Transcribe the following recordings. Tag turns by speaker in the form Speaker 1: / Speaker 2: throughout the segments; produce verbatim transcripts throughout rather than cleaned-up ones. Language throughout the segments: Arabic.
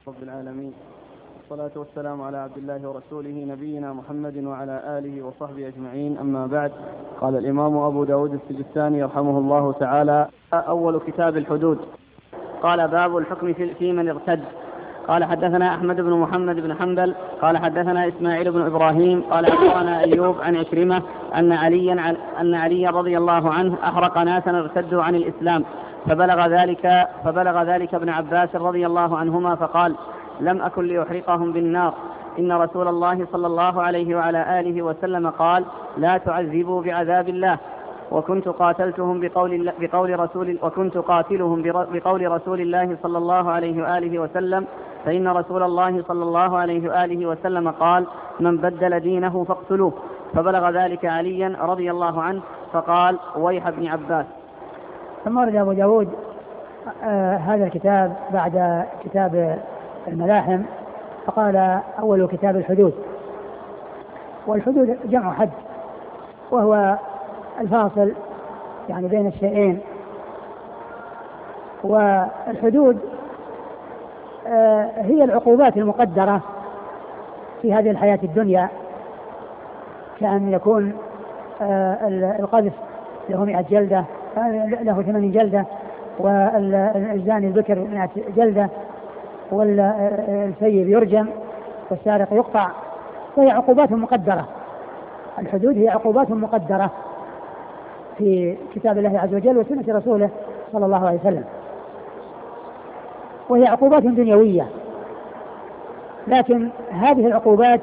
Speaker 1: رب العالمين، والصلاة والسلام على عبد الله ورسوله نبينا محمد وعلى آله وصحبه أجمعين. أما بعد، قال الإمام أبو داود السجستاني رحمه الله تعالى: أول كتاب الحدود. قال: باب الحكم في من ارتد. قال: حدثنا أحمد بن محمد بن حنبل قال: حدثنا إسماعيل بن إبراهيم قال: أخبرنا أيوب عن عكرمة أن عليا أن علي رضي الله عنه أحرق ناسا ارتدوا عن الإسلام، فبلغ ذلك فبلغ ذلك ابن عباس رضي الله عنهما فقال: لم أكن لأحرقهم بالنار، إن رسول الله صلى الله عليه وعلى آله وسلم قال: لا تعذبوا بعذاب الله، وكنت قاتلتهم بقول, بقول رسول وكنت قاتلهم بقول رسول الله صلى الله عليه وآله وسلم، فإن رسول الله صلى الله عليه وآله وسلم قال: من بدل دينه فاقتلوه. فبلغ ذلك عليا رضي الله عنه فقال: ويح ابن عباس.
Speaker 2: ثم ورد أبو داود آه هذا الكتاب بعد كتاب الملاحم، فقال: أول كتاب الحدود. والحدود جمع حد، وهو الفاصل يعني بين الشيئين. والحدود آه هي العقوبات المقدرة في هذه الحياة الدنيا، كأن يكون آه القذف له مئة جلدة، له ثمانين جلدة، والزاني البكر مئة جلدة، والسيب يرجم، والسارق يقطع. فهي عقوبات مقدرة. الحدود هي عقوبات مقدرة في كتاب الله عز وجل وسنة رسوله صلى الله عليه وسلم، وهي عقوبات دنيوية. لكن هذه العقوبات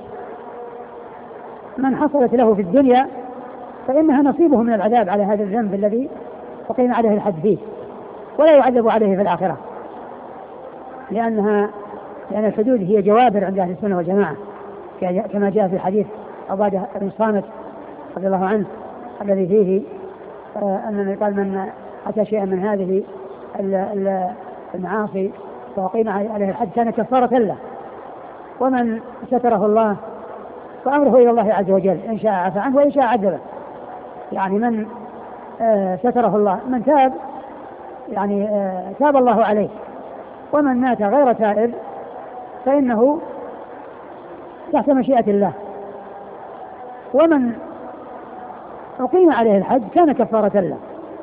Speaker 2: من حصلت له في الدنيا فإنها نصيبه من العذاب على هذا الذنب الذي أقيم عليه الحد فيه، ولا يعذب عليه في الآخرة، لأنها لأن الحدود هي جوابر عند أهل السنة والجماعة، كما جاء في حديث عبادة بن الصامت رضي الله عنه الذي فيه آه أن قال: من أتى شيئا من هذه المعاصي فأقيم عليه الحد كان كفارة له، ومن ستره الله فأمره إلى الله عز وجل، إن شاء عفى عنه وإن شاء عذبه. يعني من آه ستره الله، من تاب يعني آه تاب الله عليه، ومن مات غير تائب فإنه تحت مشيئة الله، ومن أقيم عليه الحد كان كفارة له.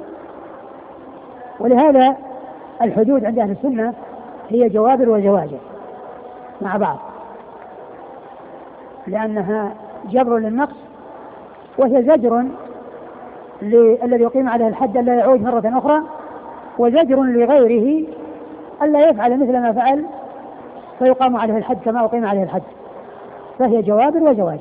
Speaker 2: ولهذا الحدود عند أهل السنة هي جوابر وزواجر مع بعض، لأنها جبر للنقص، وهي زجر الذي يقيم عليه الحد ألا يعود مرة أخرى، وزجر لغيره ألا يفعل مثل ما فعل فيقام عليه الحد كما أقيم عليه الحد. فهي جوابر وزواجر.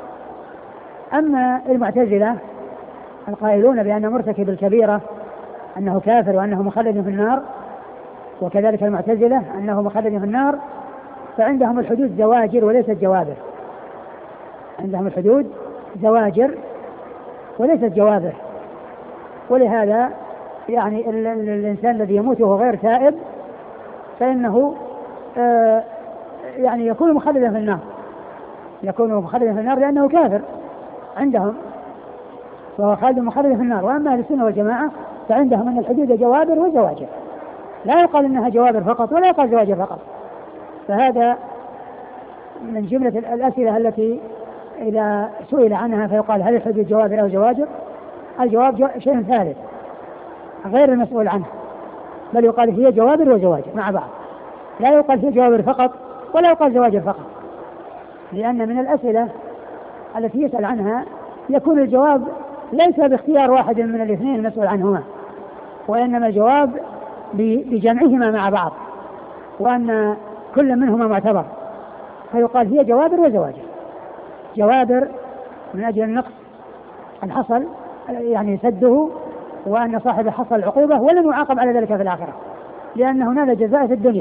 Speaker 2: أما المعتزلة القائلون بأن مرتكب الكبيرة أنه كافر وأنه مخلد في النار، وكذلك المعتزلة أنه مخلد في النار، فعندهم الحدود زواجر وليست جوابر. عندهم الحدود زواجر وليست جوابر. ولهذا يعني ال ال الإنسان الذي يموت وهو غير تائب فإنه آه يعني يكون مخلدا في النار، يكون مخلدا في النار لأنه كافر عندهم، وهو خالد مخلد في النار. وأما أهل السنة والجماعة فعندهم أن الحدود جوابر وزواجر، لا يقال إنها جوابر فقط ولا يقال زواجر فقط. فهذا من جملة الأسئلة التي إذا سئل عنها فيقال: هل الحدود جوابر أو زواجر؟ الجواب شيء ثالث غير المسؤول عنه، بل يقال هي جوابر وزواجر مع بعض، لا يقال هي جوابر فقط ولا يقال زواجر فقط، لأن من الأسئلة التي يسأل عنها يكون الجواب ليس باختيار واحد من الاثنين المسؤول عنهما، وإنما الجواب بجمعهما مع بعض، وأن كل منهما معتبر، فيقال هي جوابر وزواجر. جوابر من أجل النقص أن حصل يعني سده، وأن صاحب حصل العقوبة ولم يعاقب على ذلك في الآخرة، لأنه نال جزاء في الدنيا.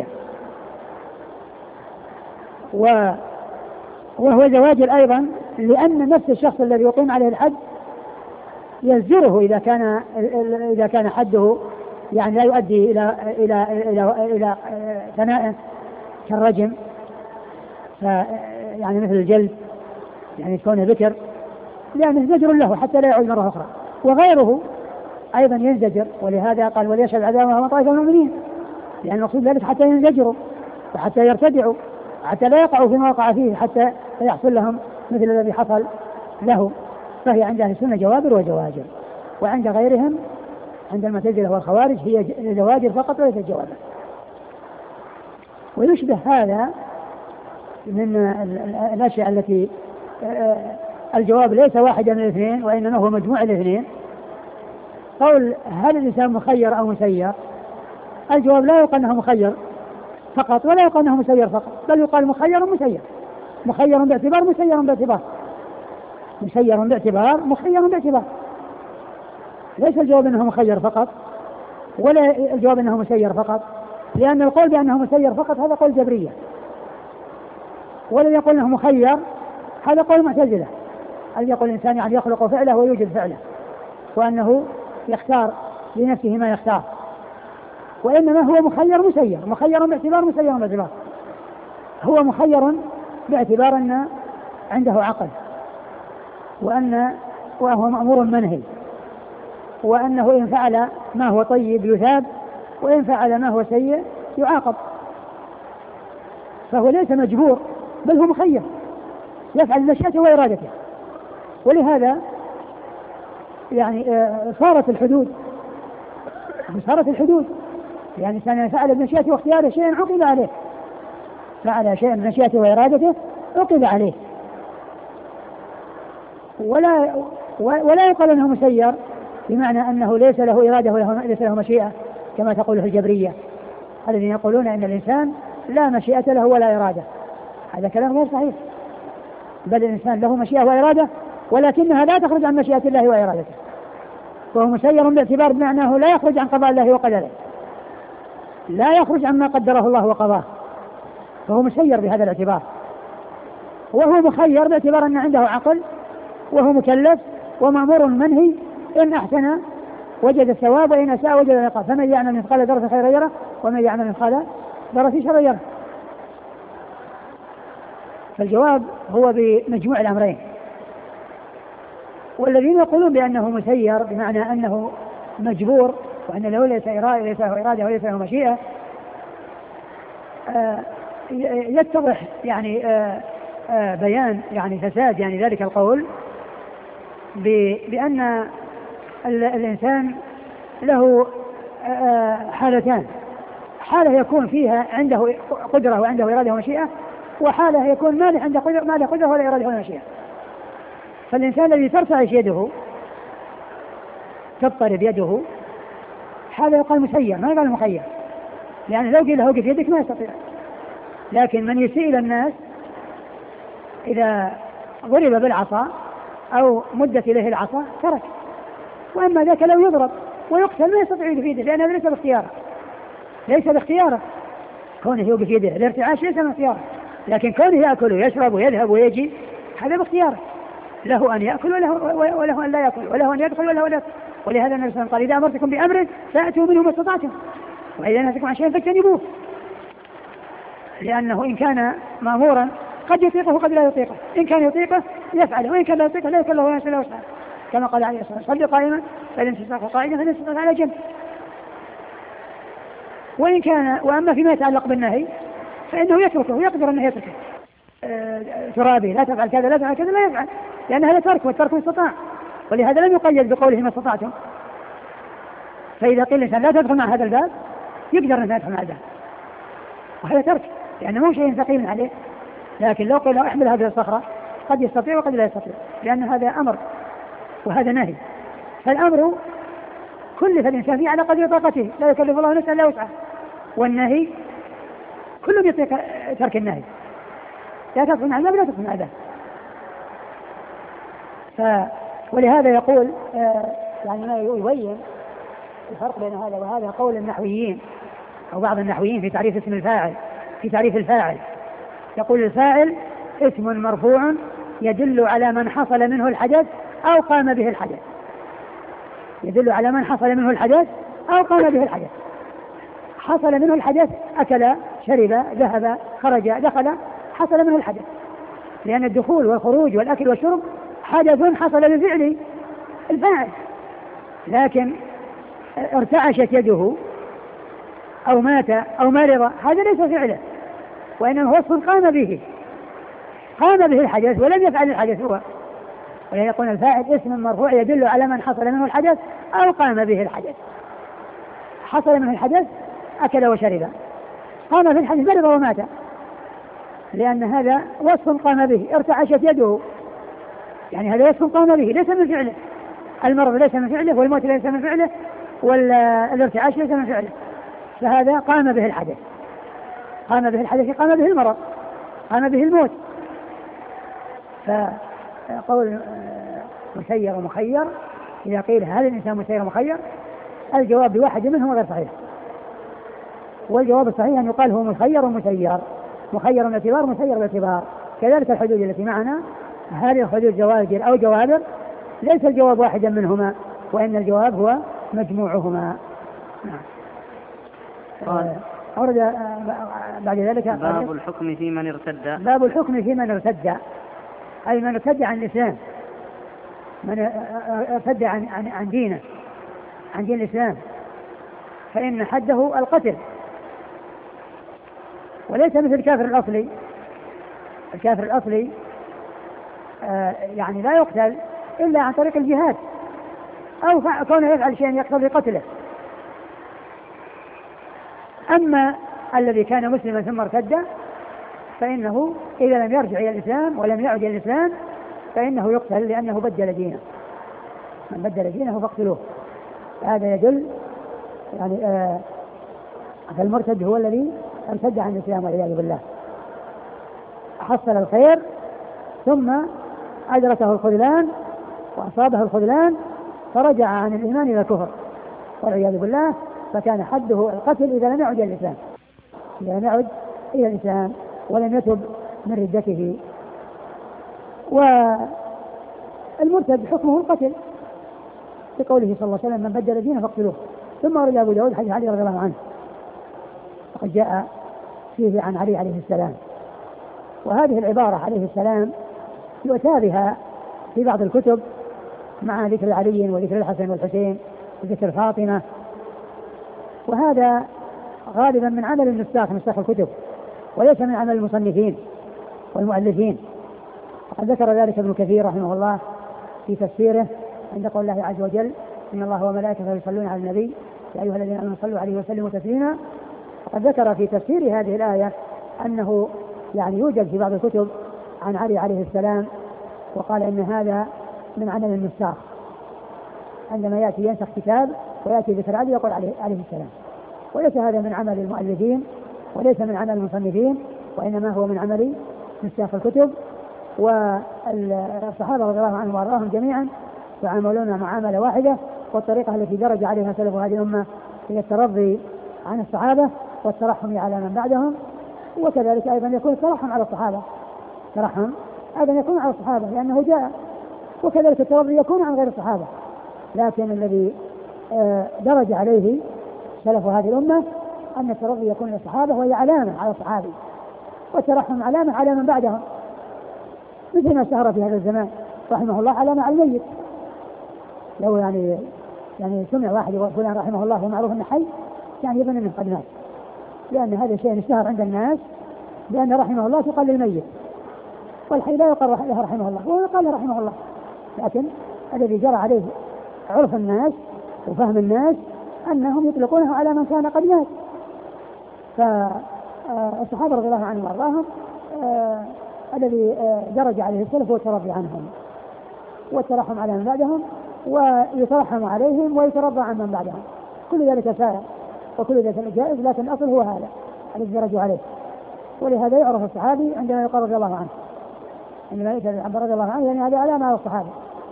Speaker 2: و وهو زواجر أيضا لأن نفس الشخص الذي يقيم عليه الحد يزجره إذا كان إذا كان حده يعني لا يؤدي إلى إلى إلى إلى ثناء كالرجم، يعني مثل الجلد، يعني كونه ذكر، لأنه زجر له حتى لا يعود مرة أخرى. وغيره أيضا ينزجر، ولهذا قال: وليشهد عذابهم طائفة من المؤمنين، لأن المقصود ذلك حتى ينزجروا، وحتى يرتدعوا، حتى لا يقعوا فيما وقع فيه، حتى يحصل لهم مثل الذي حصل له. فهي عند أهل السنة جوابر وزواجر، وعند غيرهم عند المعتزلة والخوارج هي زواجر فقط وليس جوابر. ويشبه هذا من الأشياء التي الجواب ليس واحدا من الاثنين وإنما هو مجموع الاثنين. قول هل الإنسان مخير أو مسير؟ الجواب لا يقال أنه مخير فقط ولا يقال أنه مسير فقط، بل يقال مخير مسير، مخير باعتبار مسير باعتبار، مسير باعتبار مخير باعتبار. ليس الجواب أنه مخير فقط ولا الجواب أنه مسير فقط، لأن القول بأنه مسير فقط هذا قول جبرية، والذي يقول أنه مخير هذا قول معتزلة، الذي يقول الإنسان يعني يخلق فعله ويوجد فعله، وأنه يختار لنفسه ما يختار، وإنما هو مخير مسير، مخير باعتبار مسير باعتبار. هو مخير باعتبار أن عنده عقل، وأن وهو مأمور منهي، وأنه إن فعل ما هو طيب يثاب، وإن فعل ما هو سيء يعاقب. فهو ليس مجبور بل هو مخير يفعل مشيئته وإرادته. ولهذا يعني صارت الحدود صارت الحدود يعني كان فعل بمشيئته واختياره شيئا عقب عليه، فعل شيئا بمشيئته وإرادته عقب عليه. ولا ولا يقال أنه مسير بمعنى أنه ليس له إرادة وليس له مشيئة كما تقوله الجبرية الذين يقولون أن الإنسان لا مشيئة له ولا إرادة. هذا كلام غير صحيح، بل الإنسان له مشيئة وإرادة ولكنها لا تخرج عن مشيئة الله وإرادته، وهو مسير باعتبار بمعناه لا يخرج عن قضاء الله وقدره، لا يخرج عما قدره الله وقضاه، فهو مسير بهذا الاعتبار. وهو مخير باعتبار أن عنده عقل وهو مكلف ومأمور منهي، إن أحسن وجد الثواب وإن أساء وجد العقاب، فمن يعمل مثقال ذرة خيرا يره ومن يعمل مثقال ذرة شرا يره. فالجواب هو بمجموع الأمرين. والذين يقولون بأنه مسير بمعنى أنه مجبور وأن له ليس له إرادة وليس له مشيئة، آه يتضح يعني آه آه بيان يعني فساد يعني ذلك القول بأن الإنسان له آه حالتان، حالة يكون فيها عنده قدرة وعنده إرادة ومشيئة، وحالة يكون ما له عنده قدرة ما له قدرة ولا إرادة ولا مشيئة. فالإنسان الذي ترتعش يده تضطرب يده هذا يقال مسير ما يقال مخير، لأن لو قيل له وقف يدك ما يستطيع. لكن من يسيء إلى الناس إذا ضرب بالعصا أو مدت إليه العصا ترك، وأما ذاك لو يضرب ويقتل ما يستطيع يوقف يده، لأنه ليس باختياره، ليس باختياره كونه يوقف يده، الارتعاش ليس من اختياره، لكن كونه يأكل ويشرب ويذهب ويجي هذا باختياره، له أن يأكل وله, وله أن لا يأكل، وله أن يدخل وله أن يدخل. ولهذا النبي صلى الله عليه وسلم قال إذا أمرتكم بأمر فأتوا منه ما استطعتم، وإذا نهيتكم عن شيء فاجتنبوه، لأنه إن كان مأمورا قد يطيقه وقد لا يطيقه، إن كان يطيقه يفعله وإن كان لا يطيقه لا يكله ولا يسأله وسعه، كما قال عليه الصلاة والسلام صل قائما فإن استطاع قائدا فإن استطاع على جنب. وإن كان وأما فيما يتعلق بالنهي فإنه يتركه ويقدر أنه يتركه، أه ترابي لا تفعل كذا لا تفعل كذا لا يفعل، لأن هذا ترك والترك استطاع، ولهذا لم يقيد بقوله ما استطعتم. فإذا قيل الإنسان لا تدخل مع هذا الباب يقدر أن يدخل مع الباب، وهذا ترك لأنه مو شيء ثقيل عليه. لكن لو قيل له احمل هذه الصخرة قد يستطيع وقد لا يستطيع، لأن هذا أمر وهذا نهي. فالأمر كلف الإنسان فيه على قدر طاقته، لا يكلف الله نفسا إلا وسعها، والنهي كل يطيق ترك النهي، لا تدخل مع الباب لا تدخل مع الباب. ف ولهذا يقول آه يعني ما يبين الفرق بين هذا وهذا قول النحويين أو بعض النحويين في تعريف اسم الفاعل، في تعريف الفاعل يقول الفاعل اسم مرفوع يدل على من حصل منه الحدث أو قام به الحدث، يدل على من حصل منه الحدث أو قام به الحدث. حصل منه الحدث أكل شرب ذهب خرج دخل، حصل منه الحدث، لأن الدخول والخروج والأكل والشرب حدث حصل بفعل الفاعل. لكن ارتعشت يده أو مات أو مرض هذا ليس فعله، وإنما هو وصف قام به قام به الحدث ولم يفعل الحدث هو، ولا يكون الفاعل اسم مرفوع يدل على من حصل منه الحدث أو قام به الحدث. حصل منه الحدث أكل وشرب، قام به الحدث مرض ومات، لأن هذا وصف قام به. ارتعشت يده، يعني هذا وصف قام به ليس من فعله. المرض ليس من فعله، والموت ليس من فعله، والارتعاش ليس من فعله، فهذا قام به الحدث. قام به الحدث قام به المرض، قام به الموت. فقول مسير ومخير إذا قيل هل الإنسان مسير ومخير، الجواب بواحد منهم غير صحيح، والجواب الصحيح أن يقال هو مخير ومسير، مخير باعتبار مسير باعتبار. كذلك الحدود التي معنا، هذه الحدود زواجر أو جوابر، ليس الجواب واحدا منهما، وإن الجواب هو مجموعهما.
Speaker 1: قال
Speaker 2: أورد بعد ذلك
Speaker 1: باب الحكم في من ارتد.
Speaker 2: باب الحكم في من ارتد، أي من ارتد عن الإسلام، من ارتد عن, عن, عن دينه، عن دين الإسلام، فإن حده القتل، وليس مثل الكافر الأصلي. الكافر الأصلي آه يعني لا يقتل إلا عن طريق الجهاد، أو كونه يفعل شيئا يقتضي قتله. أما الذي كان مسلما ثم ارتد فإنه إذا لم يرجع إلى الإسلام ولم يعد إلى الإسلام فإنه يقتل، لأنه بدل دينه. من بدل دينه فاقتلوه. هذا يدل يعني آه فالمرتد هو الذي ارتد عن الإسلام والعياذ بالله، حصل الخير ثم أدركه الخذلان وأصابه الخذلان فرجع عن الإيمان إلى الكفر والعياذ بالله، فكان حده القتل إذا لم يعد إلى الإسلام، إذا لم يعد إلى الإسلام ولم يتب من ردته. والمرتد حكمه القتل بقوله صلى الله عليه وسلم من بدل دينه فاقتلوه. ثم ورد أبو داود حديث علي رضي الله عنه، وقد جاء فيه عن علي عليه السلام، وهذه العبارة عليه السلام يؤتى بها في بعض الكتب مع ذكر علي وذكر الحسن والحسين وذكر فاطمة، وهذا غالبا من عمل النساخ، نساخ الكتب، وليس من عمل المصنفين والمؤلفين. وقد ذكر ذلك ابن كثير رحمه الله في تفسيره عند قول الله عز وجل إن الله وملائكته يصلون على النبي يا أيها الذين آمنوا صلوا عليه وسلموا تسليما. وقد ذكر في تفسير هذه الآية أنه يعني يوجد في بعض الكتب عن علي عليه السلام، وقال إن هذا من عمل النساخ، عندما يأتي ينسخ كتاب ويأتي ذكر علي يقول عليه, عليه السلام، وليس هذا من عمل المؤلفين وليس من عمل المصنفين، وإنما هو من عمل نساخ الكتب. والصحابة رضي الله عنهم وارضاهم جميعا يعاملون معاملة واحدة، والطريقة التي درج عليها سلف هذه الأمة هي الترضي عن الصحابة والترحم على من بعدهم، وكذلك أيضا يكون الترحم على الصحابة، الترحم أيضا يكون على الصحابة لأنه جاء، وكذلك الترضي يكون عن غير الصحابة. لكن الذي درج عليه سلف هذه الأمة أن الترضي يكون للصحابة وهي علامة على الصحابي، والترحم علامة على من بعدهم، مثل ما اشتهر في هذا الزمان رحمه الله علامة على الميت. لو يعني يعني سمع واحد يقول فلان رحمه الله ومعروف انه حي، يعني يظن انه قد مات، لأن هذا الشيء اشتهر عند الناس بأن رحمه الله تقال للميت، والحي لا يقال له رحمه الله وهو يقال له رحمه الله. لكن الذي جرى عليه عرف الناس وفهم الناس أنهم يطلقونه على من كان قد مات. فالصحابة رضي الله عنهم وارضاهم الذي درج عليه السلف هو الترضي عنهم والترحم على من بعدهم، ويترحم عليهم ويترضى عن من بعدهم، كل ذلك سائر وكل ذلك جائز، لكن الأصل هو هذا الذي درجوا عليه. ولهذا يعرف الصحابي عندما يقال رضي الله عنه، عندما يقال عبد رضي الله عنه يعني هذا علامة على الصحابة.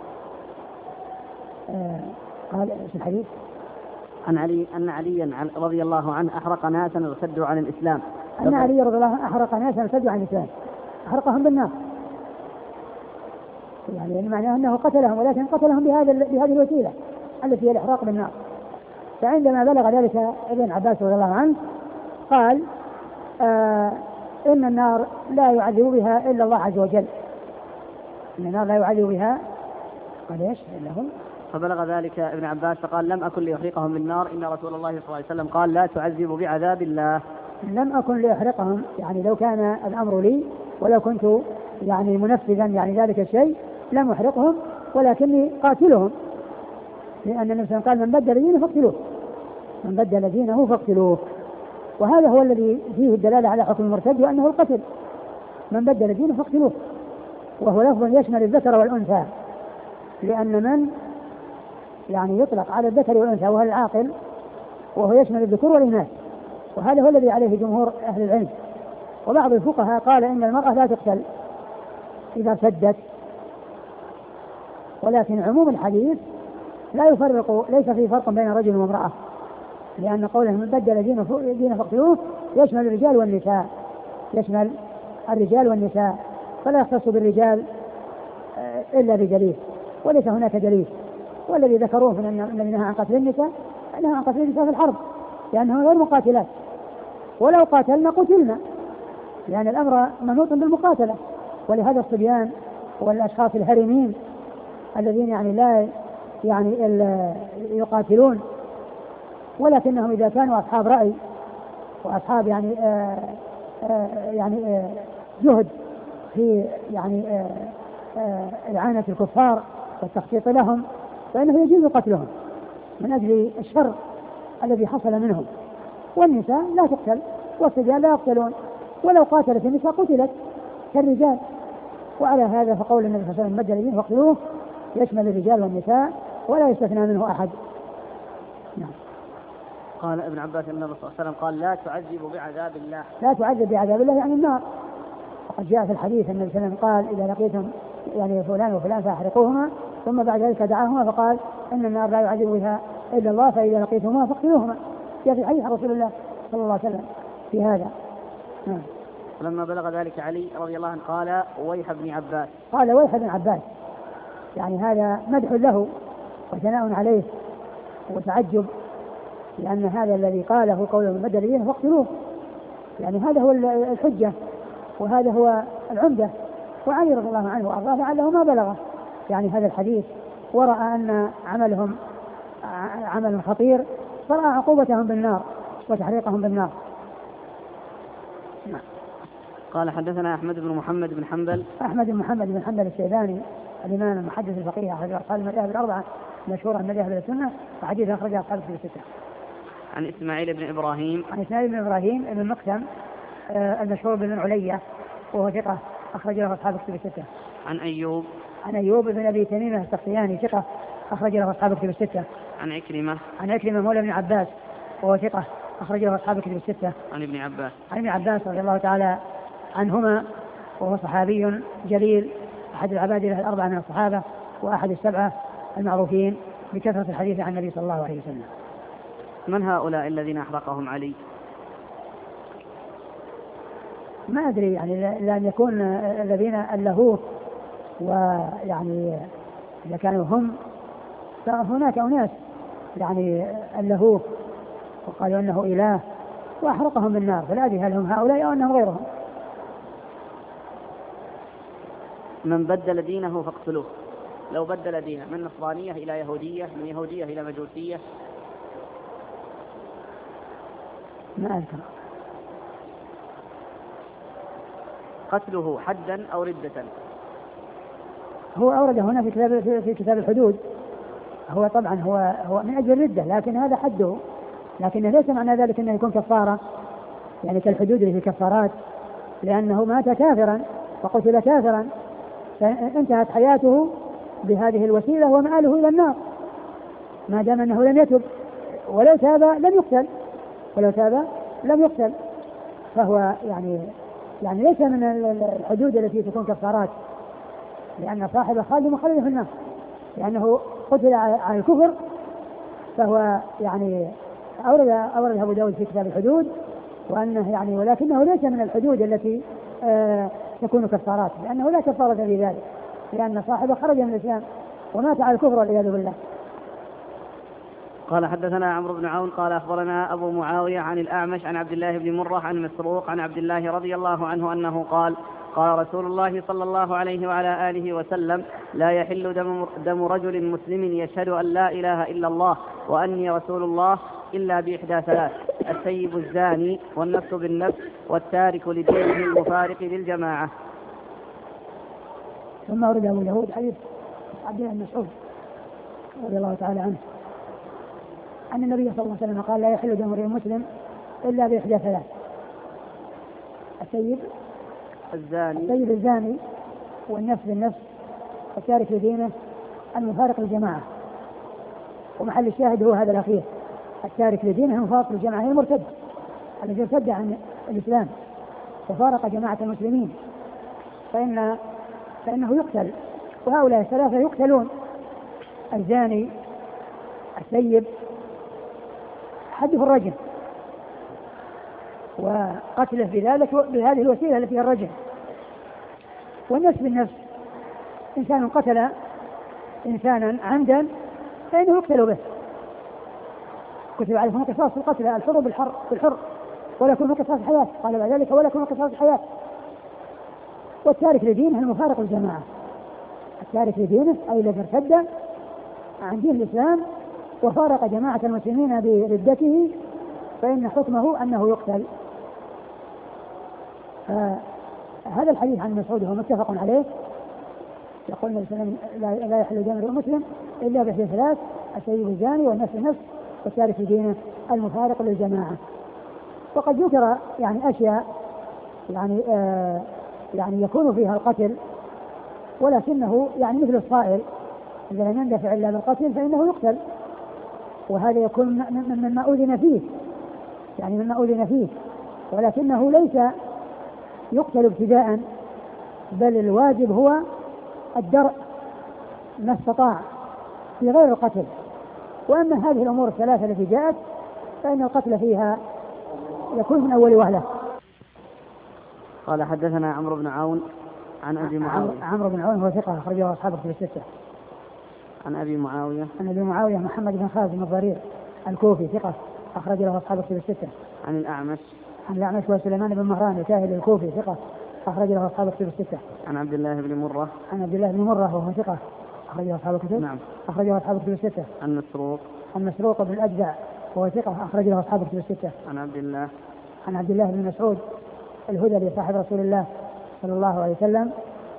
Speaker 2: آه قال في الحديث
Speaker 1: عن علي أن عليا رضي الله عنه أحرق ناسا ارتدوا عن الإسلام،
Speaker 2: أن علي رضي الله عنه أحرق ناسا ارتدوا عن الإسلام، أحرقهم بالنار، يعني معناه أنه قتلهم، ولكن قتلهم بهذا بهذه الوسيلة التي هي الإحراق بالنار. فعندما بلغ ذلك ابن عباس رضي الله عنه قال آه إن النار لا يعذب بها إلا الله عز وجل، إن النار لا يعذب بها قال إيش إلا هم.
Speaker 1: فبلغ ذلك ابن عباس فقال لم أكن ليحرقهم بالنار، إن رسول الله صلى الله عليه وسلم قال لا تعذب بعذاب الله.
Speaker 2: لم أكن لأحرقهم، يعني لو كان الأمر لي ولو كنت يعني منفذا يعني ذلك الشيء لم أحرقهم، ولكني قاتلهم، لأن النبي صلى الله عليه وسلم قال: من بدل دينه فاقتلوه، من بدل دينه فاقتلوه. وهذا هو الذي فيه الدلالة على حكم المرتد وأنه القتل، من بدل دينه فاقتلوه، وهو لفظ يشمل الذكر والأنثى، لأن من يعني يطلق على الذكر والأنثى وهو العاقل، وهو يشمل الذكور والإناث، وهذا هو الذي عليه جمهور أهل العلم. وبعض الفقهاء قال إن المرأة لا تقتل إذا ارتدت، ولكن عموم الحديث لا يفرق، ليس فيه فرق بين رجل وامرأة، لأن قوله من بدل دينه فاقتلوه يشمل الرجال والنساء، يشمل الرجال والنساء، فلا يختص بالرجال إلا بدليل، وليس هناك دليل. والذي ذكروه من الذي نهى عن قتل النساء نهى عن قتل النساء في الحرب، لأنه غير مقاتلات، ولو قاتلنا قتلنا، لأن الأمر منوط بالمقاتلة. ولهذا الصبيان والأشخاص الهرمين الذين يعني لا يعني يقاتلون، ولكنهم إذا كانوا أصحاب رأي وأصحاب يعني آآ آآ يعني آآ جهد في يعني إعانة الكفار والتخطيط لهم، فإنه يجوز قتلهم من أجل الشر الذي حصل منهم. والنساء لا تقتل والصبيان لا يقتلون، ولو قاتلت النساء قتلت كالرجال. وعلى هذا فقول النبي صلى الله عليه وسلم: بدل دينه فاقتلوه يشمل الرجال والنساء ولا يستثنى منه أحد. نعم.
Speaker 1: قال ابن عباس أن النبي صلى الله عليه وسلم قال: لا تعذب بعذاب الله.
Speaker 2: لا تعذب بعذاب الله يعني النار. وقد جاء في الحديث النبي صلى الله عليه وسلم قال: إذا لقيتم يعني فلان وفلان فاحرقوهما، ثم بعد ذلك دعاهما فقال: إن النار لا يعذب بها إلا الله، فإذا لقيتموها فاقتلوهما. جاء في حديث رسول الله صلى الله عليه وسلم في هذا. نعم.
Speaker 1: ولما بلغ ذلك علي رضي الله عنه قال: ويح ابن عباس.
Speaker 2: قال: ويح ابن عباس، يعني هذا مدح له وثناء عليه وتعجب، لأن هذا الذي قاله قوله من بدل دينه فاقتلوه، يعني هذا هو الحجة وهذا هو العمدة. وعلي رضي الله عنه وأرضاه لعله ما بلغه يعني هذا الحديث، ورأى أن عملهم عمل خطير، فرأى عقوبتهم بالنار وتحريقهم بالنار.
Speaker 1: قال: حدثنا أحمد بن محمد بن حنبل.
Speaker 2: أحمد بن محمد بن حنبل الشيباني الإمام المحدث الفقيه أحد أصحاب المذاهب الأربعة مشهورا بمذاهب السنة، وحديث أخرجه أصحاب الكتب الستة.
Speaker 1: عن إسماعيل بن إبراهيم.
Speaker 2: عن إسماعيل بن إبراهيم بن مقسم آه المشهور بن علية وهو ثقة أخرج له أصحاب الكتب الستة.
Speaker 1: عن أيوب.
Speaker 2: عن أيوب بن أبي تميمة السختياني ثقة أخرج له أصحاب الكتب الستة.
Speaker 1: عن عكرمة.
Speaker 2: عن عكرمة مولى ابن عباس وهو ثقة أخرج له أصحاب الكتب الستة.
Speaker 1: عن ابن عباس.
Speaker 2: عن ابن عباس رضي الله تعالى عنهما وهو صحابي جليل أحد العبادلة الأربعة من الصحابة وأحد السبعة المعروفين بكثرة الحديث عن النبي صلى الله عليه وسلم.
Speaker 1: من هؤلاء الذين أحرقهم علي؟
Speaker 2: ما أدري، يعني لأن يكون الذين ألهوه، ويعني إذا كانوا هم فهناك أناس يعني ألهوه وقالوا أنه إله وأحرقهم بالنار، فلا أدري هل هم هؤلاء أو أنهم غيرهم.
Speaker 1: من بدل دينه فاقتلوه. لو بدل دينه من نصرانية إلى يهودية، من يهودية إلى مجوسية.
Speaker 2: ما أذكر.
Speaker 1: قتله حدا أو ردة.
Speaker 2: هو أورد هنا في كتاب في كتاب الحدود، هو طبعا هو هو من أجل الردة، لكن هذا حده، لكن ليس معنى ذلك أنه يكون كفارة يعني كالحدود اللي في كفارات، لأنه مات كافرا وقتل كافرا فانتهت حياته بهذه الوسيلة ومآله إلى النار ما دام أنه لم يتب، ولو تاب لم يقتل ولو تاب لم يقتل فهو يعني يعني ليس من الحدود التي تكون كفارات، لأن صاحب خالد مخلد في النار، لأنه قتل على الكفر، فهو يعني أورد أورد أبو داود في كتاب الحدود وأنه يعني ولكنه ليس من الحدود التي آه تكون كفارات، لأنه لا كفارة في ذلك، لأن صاحبه خرج من الإسلام ومات على الكفر والعياذ بالله.
Speaker 1: قال: حدثنا عمرو بن عون قال أخبرنا أبو معاوية عن الأعمش عن عبد الله بن مرة عن مسروق عن عبد الله رضي الله عنه أنه قال: قال رسول الله صلى الله عليه وعلى آله وسلم: لا يحل دم, دم رجل مسلم يشهد أن لا إله إلا الله وأني رسول الله إلا بإحدى ثلاث: السيب الزاني، والنفس بالنفس، والتارك لدينه المفارق للجماعة.
Speaker 2: ثم ورد أبو داود حديث عبد الله بن مسعود رضي الله تعالى عنه أن النبي صلى الله عليه وسلم قال: لا يحل دم امرئ مسلم إلا بإحدى ثلاث: السيب
Speaker 1: الزاني
Speaker 2: السيب الزاني، والنفس بالنفس، والتارك لدينه المفارق للجماعة. ومحل الشاهد هو هذا الأخير: التارك لدينه المفارق للجماعة، هي المرتد الذي ارتد عن الإسلام وفارق جماعة المسلمين، فإن فإنه يقتل. وهؤلاء الثلاثة يقتلون: الزاني، السيب، حده الرجم، وقتله بذلك بهذه الوسيلة التي هي الرجم. والنفس بالنفس: إنسان قتل إنسانا عمدا فإنه يقتل به، كتب عليكم قصاص في القتل، الحر بالحر بالحر ولا يكون قصاص حياة، قال بعد ذلك ولا يكون قصاص حياة. والتارك لدينه المفارق للجماعة: التارك لدينه أي الذي ارتد عن دين الإسلام وفارق جماعة المسلمين بردته، فإن حكمه أنه يقتل. هذا الحديث عن مسعود هو متفق عليه، يقول النبي صلى الله عليه وسلم: لا يحل دم امرئ مسلم إلا بإحدى ثلاث: السيب الزاني، والنفس بالنفس، والتارك لدينه المفارق للجماعة. وقد ذكر يعني أشياء يعني آه يعني يكون فيها القتل، ولكنه يعني مثل الصائل إذا لم يندفع إلا بالقتل فإنه يقتل، وهذا يكون مما أذن فيه، يعني مما أذن فيه، ولكنه ليس يقتل ابتداء، بل الواجب هو الدرء ما استطاع في غير القتل. وأما هذه الأمور الثلاثة التي جاءت فإن القتل فيها يكون من أول وهلة.
Speaker 1: قال: حدثنا عمرو بن عون عن أبي معاوية.
Speaker 2: عمرو بن عون هو ثقة أخرجه أصحاب الكتب الستة.
Speaker 1: عن أبي معاوية
Speaker 2: عن أبي معاوية محمد بن خالد بن الضرير الكوفي ثقة أخرج له أصحاب الكتب الستة.
Speaker 1: عن الأعمش
Speaker 2: عن الأعمش وسليمان بن مهران الكاهلي الكوفي ثقة أخرج له أصحاب الكتب الستة.
Speaker 1: عن عبد الله بن مرة
Speaker 2: عن عبد الله بن مرة وهو ثقة أخرج له أصحاب الكتب.
Speaker 1: نعم.
Speaker 2: أخرج له أصحاب الكتب الستة.
Speaker 1: عن مسروق
Speaker 2: عن مسروق بن الأجدع وهو ثقة أخرج له أصحاب الكتب الستة.
Speaker 1: عن عبد الله
Speaker 2: عن عبد الله بن مسعود الهذلي صاحب رسول الله صلى الله عليه وسلم،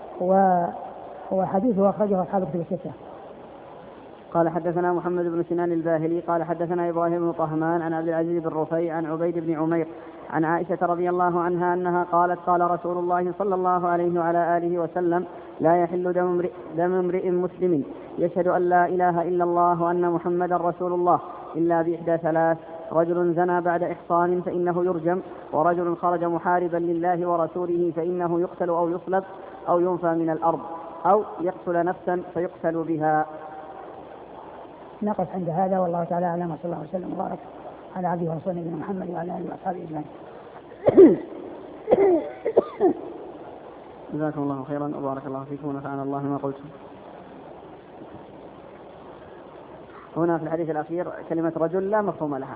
Speaker 2: وحديثه أخرجه أصحاب الكتب الستة.
Speaker 1: قال: حدثنا محمد بن سنان الباهلي قال: حدثنا إبراهيم بن طهمان عن عبد العزيز بن رفيع عن عبيد بن عمير عن عائشة رضي الله عنها أنها قالت: قال رسول الله صلى الله عليه وعلى آله وسلم: لا يحل دم امرئ, دم امرئ مسلم يشهد أن لا إله إلا الله وأن محمدا رسول الله إلا بإحدى ثلاث: رجل زنى بعد إحصان فإنه يرجم، ورجل خرج محاربا لله ورسوله فإنه يقتل أو يصلب أو ينفى من الأرض، أو يقتل نفسا فيقتل بها.
Speaker 2: نقف عند هذا، والله تعالى أعلم، وصلى الله وسلم وبارك على عبده ورسوله نبينا محمد وعلى آله وأصحابه أجمعين.
Speaker 1: جزاكم الله خيرا وبارك الله فيكم ونفعنا الله ما قلتم. هنا في الحديث الأخير كلمة رجل لا مفهوم لها،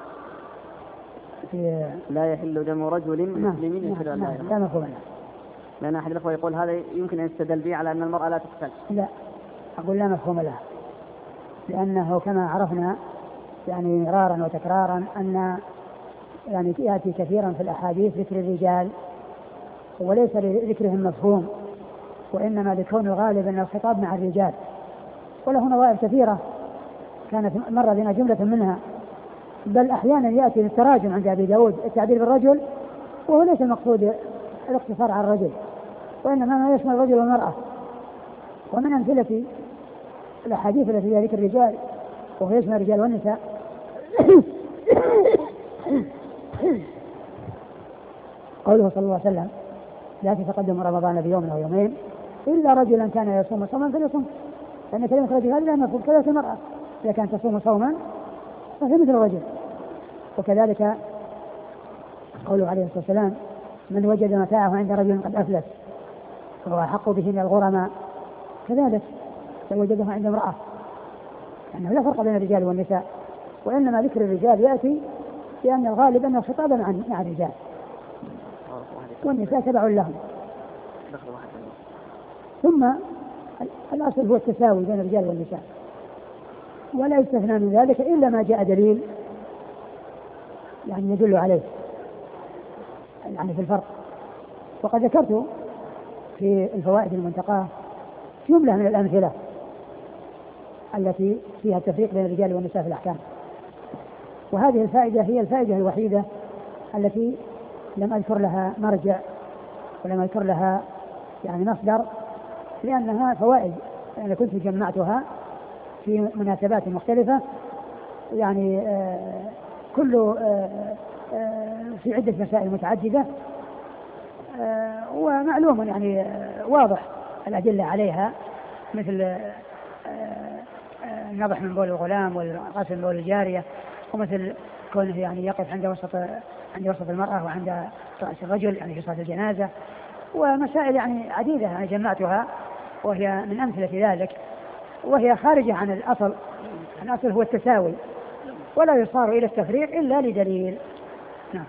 Speaker 1: لا يحل دم رجل مسلم يشهد أن لا إله إلا الله،
Speaker 2: لا مفهوم لها،
Speaker 1: لأن أحد الأخوة يقول هذا يمكن أن يستدل به على أن المرأة لا تقتل.
Speaker 2: لا، أقول لا مفهوم لها، لأنه كما عرفنا يعني مرارا وتكرارا أن يعني يأتي كثيرا في الأحاديث ذكر الرجال وليس لذكرهم مفهوم، وإنما لكون الغالب أن الخطاب مع الرجال، وله نظائر كثيرة كانت مر بنا جملة منها، بل أحيانا يأتي للتراجم عند أبي داود التعبير بالرجل، وهو ليس المقصود الاقتصار على الرجل، وإنما ما يشمل الرجل والمرأة. ومن أمثلة الأحاديث التي فيها ذكر الرجال وهو يشمل الرجال والنساء قوله صلى الله عليه وسلم: لا تتقدم رمضان بيوم أو يومين إلا رجلا كان يصوم صوما فليصوم، لأن كلمة رجل هذه لا مفهوم، كذلك المرأة إذا كانت تصوم صوما فهي مثل الرجل. وكذلك قوله عليه الصلاة والسلام: من وجد متاعه عند رجل قد أفلس فهو أحق به من الغرماء، كذلك لو وجده عند امرأة، أنه لا فرق بين الرجال والنساء، وإنما ذكر الرجال يأتي لأن الغالب أن الخطاب مع الرجال والنساء تبع لهم. ثم الأصل هو التساوي بين الرجال والنساء، ولا يستثنى من ذلك إلا ما جاء دليل يعني يدل عليه يعني في الفرق. وقد ذكرت في الفوائد المنتقاة جملة من الأمثلة التي فيها التفريق بين الرجال والنساء في الأحكام، وهذه الفائدة هي الفائدة الوحيدة التي لم أذكر لها مرجع ولم أذكر لها يعني مصدر، لأنها فوائد أنا كنت جمعتها في مناسبات مختلفة، يعني آه كل آه آه في عدة مسائل متعددة، آه ومعلوم يعني آه واضح الأدلة عليها، مثل آه آه النضح من بول الغلام والغسل من بول الجارية، ومثل كونه يعني يقف عند وسط عند وسط المرأة وعند رأس الرجل يعني في صلاة الجنازة، ومسائل يعني عديدة أنا جمعتها وهي من أمثلة ذلك، وهي خارجة عن الأصل. الأصل هو التساوي ولا يصار إلى التفريق إلا لدليل. نعم.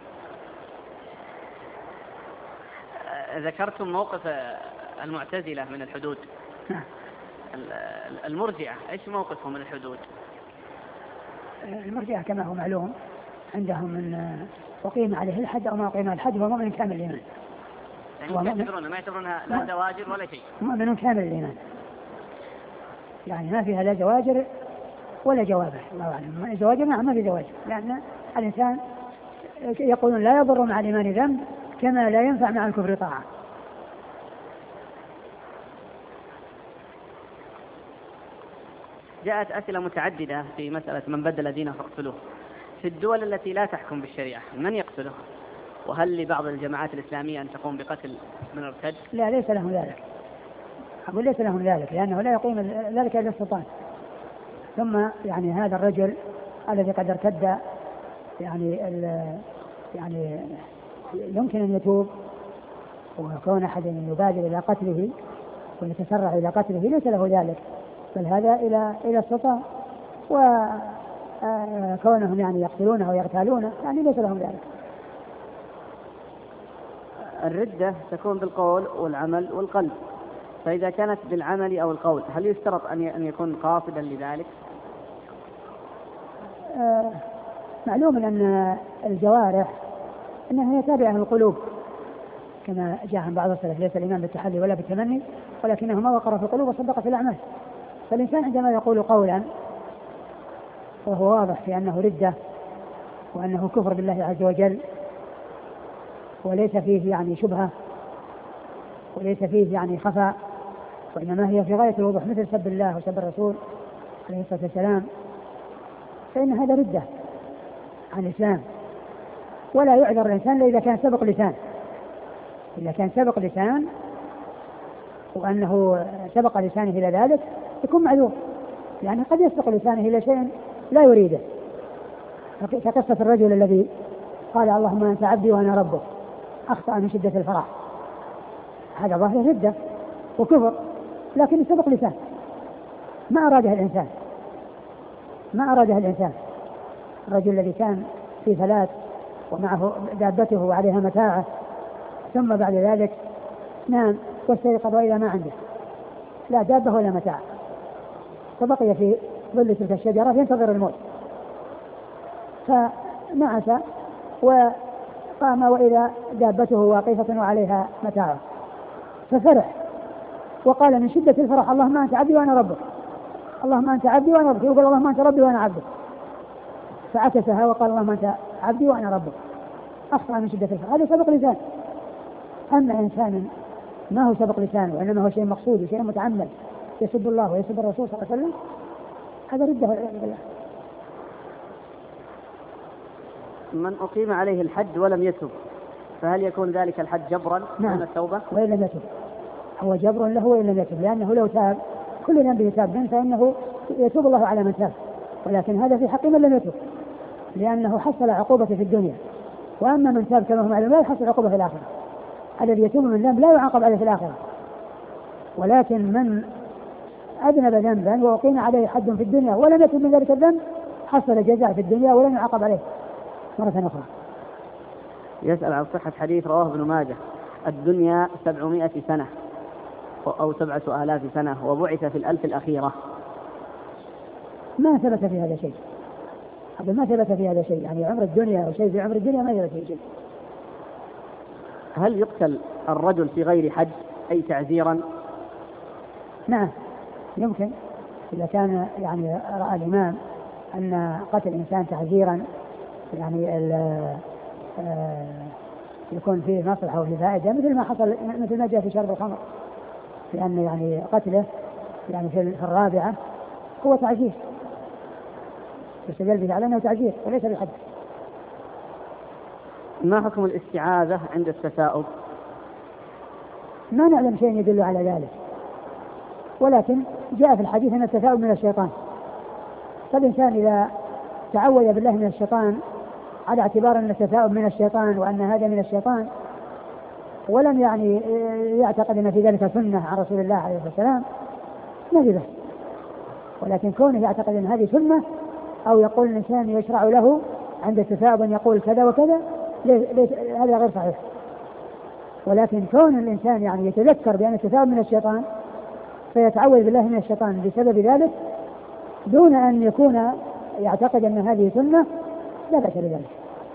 Speaker 1: ذكرتم موقف المعتزلة من الحدود.
Speaker 2: نعم.
Speaker 1: المرجئة إيش موقفهم من الحدود؟
Speaker 2: المرجئة كما هو معلوم عندهم من وقيم عليه الحد أو ما وقيم الحد هو مؤمن كامل الإيمان،
Speaker 1: يعني يعتبرونها ما يعتبرونها لا زواجر ولا شيء،
Speaker 2: مؤمن كامل الإيمان، يعني ما فيها لا زواجر ولا جوابه. الله أعلم. زواجر نعم ما في زواجر، لأن الإنسان يقولون لا يضر مع الإيمان ذنب كما لا ينفع مع الكفر طاعة.
Speaker 1: جاءت أسئلة متعددة في مسألة من بدل دينه فاقتلوه. في الدول التي لا تحكم بالشريعة من يقتله؟ وهل لبعض الجماعات الإسلامية أن تقوم بقتل من ارتد؟
Speaker 2: لا ليس لهم ذلك، أقول ليس لهم ذلك، لأنه لا يقيم ذلك إلا السلطان. ثم يعني هذا الرجل الذي قد ارتد يعني يعني يمكن أن يتوب، وكون أحد يبادر إلى قتله ويتسرع إلى قتله ليس له ذلك، بل هذا إلى إلى السلطان، وكونهم يعني يقتلونه ويغتالونه يعني ليس لهم ذلك.
Speaker 1: الردة تكون بالقول والعمل والقلب، فإذا كانت بالعمل أو القول هل يشترط أن يكون قاصدا لذلك؟
Speaker 2: آه معلوم أن الجوارح أنها هي تابعة للقلوب، كما جاء عن بعض السلف ليس الإيمان بالتحلي ولا بالتمني ولكنه ما وقر في القلوب وصدق في الأعمال. فالإنسان عندما يقول قولا وهو واضح في أنه ردة وأنه كفر بالله عز وجل وليس فيه يعني شبهة وليس فيه يعني خفاء، وإنما هي في غاية الوضوح مثل سب الله وسب الرسول عليه الصلاة والسلام، فإن هذا ردة عن الإسلام، ولا يعذر الإنسان إذا كان سبق لسان. إذا كان سبق لسان وأنه سبق لسانه إلى ذلك يكون معذور، يعني قد يسبق لسانه إلى شيء لا يريده، كقصة الرجل الذي قال اللهم أنت عبدي وأنا ربك أخطأ من شدة الفرح، هذا ظاهر ردة وكفر، لكن سبق لسان ما أراده الإنسان ما أراده الإنسان الرجل الذي كان في فلاة ومعه دابته وعليها متاعه، ثم بعد ذلك نام واستيقظ وإذا ما عنده لا دابة ولا متاع، فبقي في ظل تلك الشجرة ينتظر الموت، فنعس وقام وإذا دابته واقفة وعليها متاعه، ففرح وقال من شدة الفرح اللهم أنت عبدي وأنا ربك، اللهم أنت عبدي وأنا ربك، يقول اللهم أنت ربي وأنا عبدك، فعكسها وقال اللهم أنت عبدي وأنا ربك، أخطأ من شدة الفرح. هذا سبق لسان. أما إنسان ما هو سبق لسان وإنما هو شيء مقصود وشيء متعمد يسب الله ويسب الرسول صلى الله عليه وسلم، هذا رده والعياذ بالله.
Speaker 1: من أقيم عليه الحد ولم يتب فهل يكون ذلك الحد جبرا
Speaker 2: نعم.
Speaker 1: من التوبة؟
Speaker 2: وإن لم يتب هو جبر له وإن لم يتب، لأنه لو تاب كل ذنب تاب فإنه يتوب الله على من تاب، ولكن هذا في حق من لم يتب لأنه حصل عقوبة في الدنيا، وأما من تاب كما هو معلوم لا يحصل عقوبة في الآخرة. الذي يتوب من ذنب لا يعاقب عليه في الآخرة، ولكن من أذنب ذنبا وأقيم عليه حد في الدنيا ولم يتب من ذلك الذنب حصل جزاء في الدنيا ولم يعاقب عليه مرة أخرى.
Speaker 1: يسأل عن صحة حديث رواه ابن ماجه الدنيا سبعمائة سنة أو سبعة آلاف سنة وبعث في الألف الأخيرة.
Speaker 2: ما ثبت في هذا شيء، هذا ما ثبت في هذا شيء، يعني عمر الدنيا أو شيء في عمر الدنيا ما ثبت فيه شيء.
Speaker 1: هل يقتل الرجل في غير حج أي تعزيرا؟
Speaker 2: نعم يمكن، إذا كان يعني رأى الإمام أن قتل الإنسان تعزيرا يعني آه يكون فيه مصلحة وفيه فائدة، مثل ما حصل مثل ما جاء في شرب الخمر، لأن يعني قتله يعني في الرابعة هو تعزير، يستدل به على أنه تعزير وليس بحد.
Speaker 1: ما حكم الاستعاذة عند التثاؤب؟
Speaker 2: ما نعلم شيء يدل على ذلك، ولكن جاء في الحديث أن التثاؤب من الشيطان، فالإنسان إذا تعوذ بالله من الشيطان على اعتبار أن التثاؤب من الشيطان وأن هذا من الشيطان، ولم يعني يعتقد أن في ذلك سنة عن رسول الله عليه الصلاة والسلام، ما في بس. ولكن كونه يعتقد أن هذه سنة أو يقول الإنسان يشرع له عند التثاؤب أن يقول كذا وكذا، هذا غير صحيح. ولكن كون الإنسان يعني يتذكر بأن التثاؤب من الشيطان فيتعوذ بالله من الشيطان بسبب ذلك دون أن يكون يعتقد أن هذه سنة، لا بأس بذلك.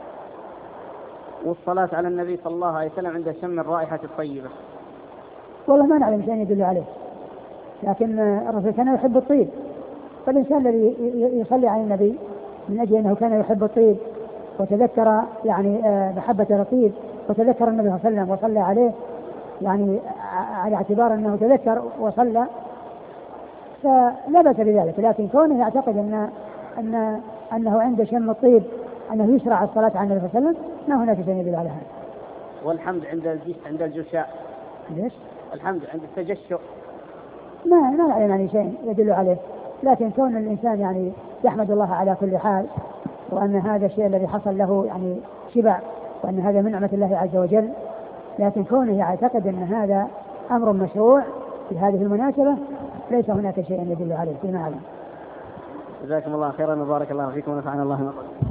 Speaker 1: والصلاة على النبي صلى الله عليه وسلم عند شم الرائحة الطيبة؟
Speaker 2: والله ما نعلم شيء يدل عليه، لكن الرسول كان يحب الطيب، فالإنسان الذي يصلي على النبي من أجل أنه كان يحب الطيب وتذكر يعني محبة الطيب وتذكر النبي صلى الله عليه وسلم وصلى عليه يعني على اعتبار أنه تذكر وصلى، فلا بأس بذلك. لكن كونه يعتقد أن أن أنه عند شم الطيب أنه يشرع الصلاة على النبي صلى الله عليه وسلم، ما هناك شيء يدل على هذا.
Speaker 1: والحمد عند الجيش عند الجشاء؟
Speaker 2: ليش؟
Speaker 1: الحمد عند التجشؤ؟
Speaker 2: ما ما نعلم يعني شيء يدل عليه، لكن كون الإنسان يعني يحمد الله على كل حال، وأن هذا الشيء الذي حصل له يعني شبع، وأن هذا من نعمة الله عز وجل، لكن كونه يعتقد أن هذا أمر مشروع في هذه المناسبة ليس هناك شيء يدل عليه فيما أعلم.
Speaker 1: جزاكم الله خيرا وبارك الله فيكم ونفعنا الله ما قلت.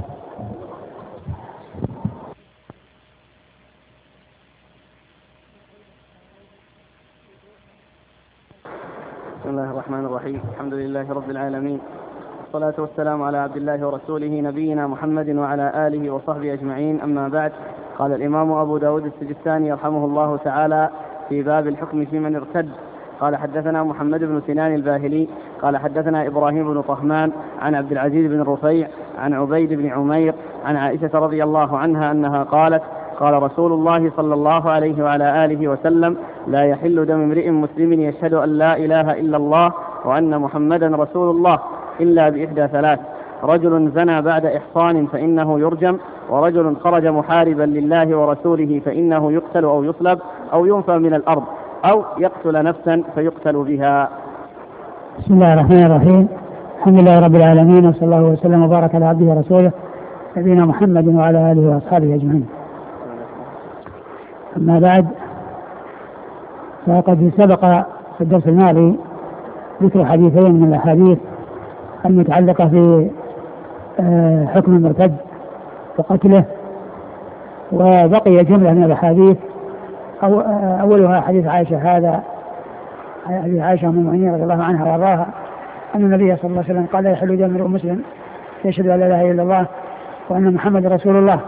Speaker 1: بسم الله الرحمن الرحيم، الحمد لله رب العالمين، والصلاة والسلام على عبد الله ورسوله نبينا محمد وعلى آله وصحبه أجمعين، أما بعد. قال الإمام أبو داود السجستاني رحمه الله تعالى في باب الحكم في من ارتد، قال حدثنا محمد بن سنان الباهلي قال حدثنا إبراهيم بن طهمان عن عبد العزيز بن الرفيع عن عبيد بن عمير عن عائشة رضي الله عنها أنها قالت قال رسول الله صلى الله عليه وعلى آله وسلم لا يحل دم امرئ مسلم يشهد أن لا إله إلا الله وأن محمدا رسول الله إلا بإحدى ثلاث: رجل زنى بعد إحصان فإنه يرجم، ورجل خرج محاربا لله ورسوله فإنه يقتل أو يصلب أو ينفى من الأرض أو يقتل نفسا فيقتل بها.
Speaker 2: بسم الله الرحمن الرحيم، الحمد لله رب العالمين، وصلى الله وسلم وبارك على عبده ورسوله نبينا محمد وعلى آله وأصحابه أجمعين. أما بعد، فقد سبق في الدرس الماضي ذكر حديثين من الأحاديث المتعلقة في حكم المرتد وقتله، وبقي جملة من الأحاديث أو أولها حديث عائشة، هذا حديث عائشة أم المؤمنين رضي الله عنها وأرضاها أن النبي صلى الله عليه وسلم قال لا يحل دم امرئ مسلم يشهد أن لا إله إلا الله وأن محمد رسول الله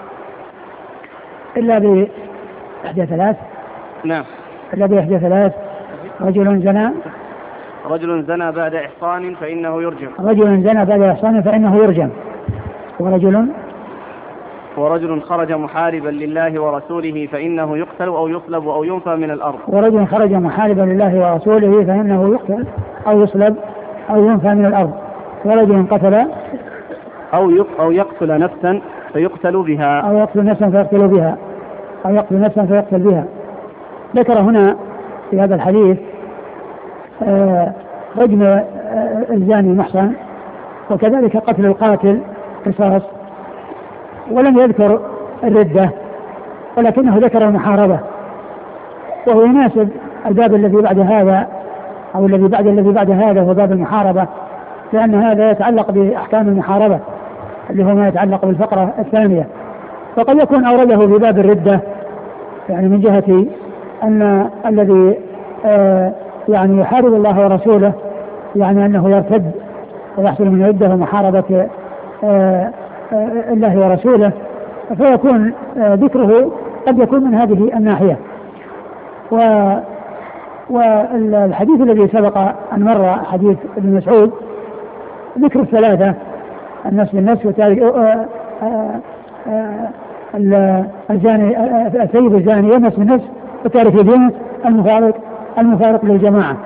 Speaker 2: إلا بإحدى ثلاث.
Speaker 1: نعم.
Speaker 2: إلا بإحدى ثلاث: رجل زنى
Speaker 1: رجل زنى بعد إحصان فإنه يرجم
Speaker 2: رجل زنى بعد إحصان فإنه يرجم ورجل
Speaker 1: ورجل خرج محاربا لله ورسوله فإنه يقتل أو يصلب أو ينفى من الأرض
Speaker 2: ورجل خرج محاربا لله ورسوله فإنه يقتل أو يصلب أو ينفى من الأرض ورجل قتل
Speaker 1: أو أو يقتل نفسا فيقتل بها
Speaker 2: أو يقتل نفسا فيقتل بها أو يقتل نفسا فيقتل بها. ذكر هنا في هذا الحديث آه رجم آه الزاني المحصن، وكذلك قتل القاتل قصاص، ولم يذكر الردة ولكنه ذكر المحاربة، وهو يناسب الباب الذي بعد هذا أو الذي بعد الذي بعد هذا هو باب المحاربة، لأن هذا يتعلق بأحكام المحاربة اللي هو ما يتعلق بالفقرة الثانية، فقد يكون أورده في باب الردة يعني من جهة أن الذي آه يعني يحارب الله ورسوله يعني أنه يرتد ويحصل من ردة ومحاربة الله ورسوله، فيكون ذكره قد يكون من هذه الناحية. والحديث الذي سبق أن مر حديث ابن مسعود ذكر الثلاثة: النفس بالنفس، وتارك الزاني الثيب الزاني والنفس بالنفس وتارك الدين المفارق المفارق للجماعة.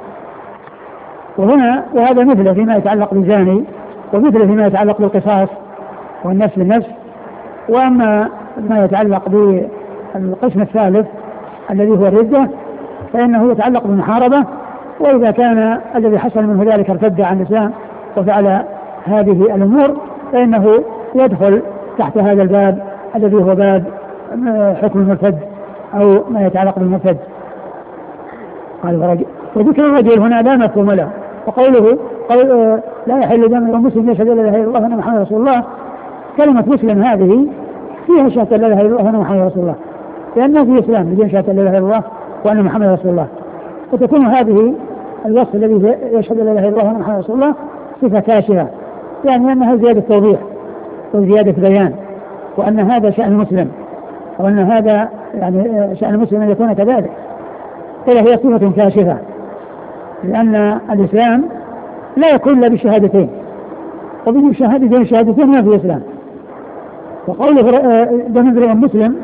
Speaker 2: وهنا وهذا مثله فيما يتعلق بالزاني، ومثله فيما يتعلق بالقصاص والنفس بالنفس. وأما ما يتعلق بالقسم الثالث الذي هو الردة فإنه يتعلق بالمحاربة، وإذا كان الذي حصل منه ذلك ارتد عن الإسلام وفعل هذه الأمور فإنه يدخل تحت هذا الباب الذي هو باب حكم المرتد أو ما يتعلق بالمرتد. قال وذكر الرجل هنا لا مفهوم له، وقوله قول لا يحل دم مسلم يشهد لا اله الا الله وان محمد رسول الله، كلمة مسلم هذه فيها شهادة لا اله الا الله وان محمد رسول الله، لأن في إسلام بدون شهادة لا اله الا الله وان محمد رسول الله، وتكون هذه الوصف الذي يشهد لا اله الا الله وان محمد رسول الله صفة كاشفة، يعني أنها زيادة توضيح وزيادة بيان، وأن هذا شأن المسلم، وأن هذا يعني شأن المسلم أن يكون كذلك، فهي صفة كاشفة، لأن الإسلام لا يكون إلا بشهادتين، وبدون شهادتين شهادتين ما في إسلام. وقوله دم امرئ مسلم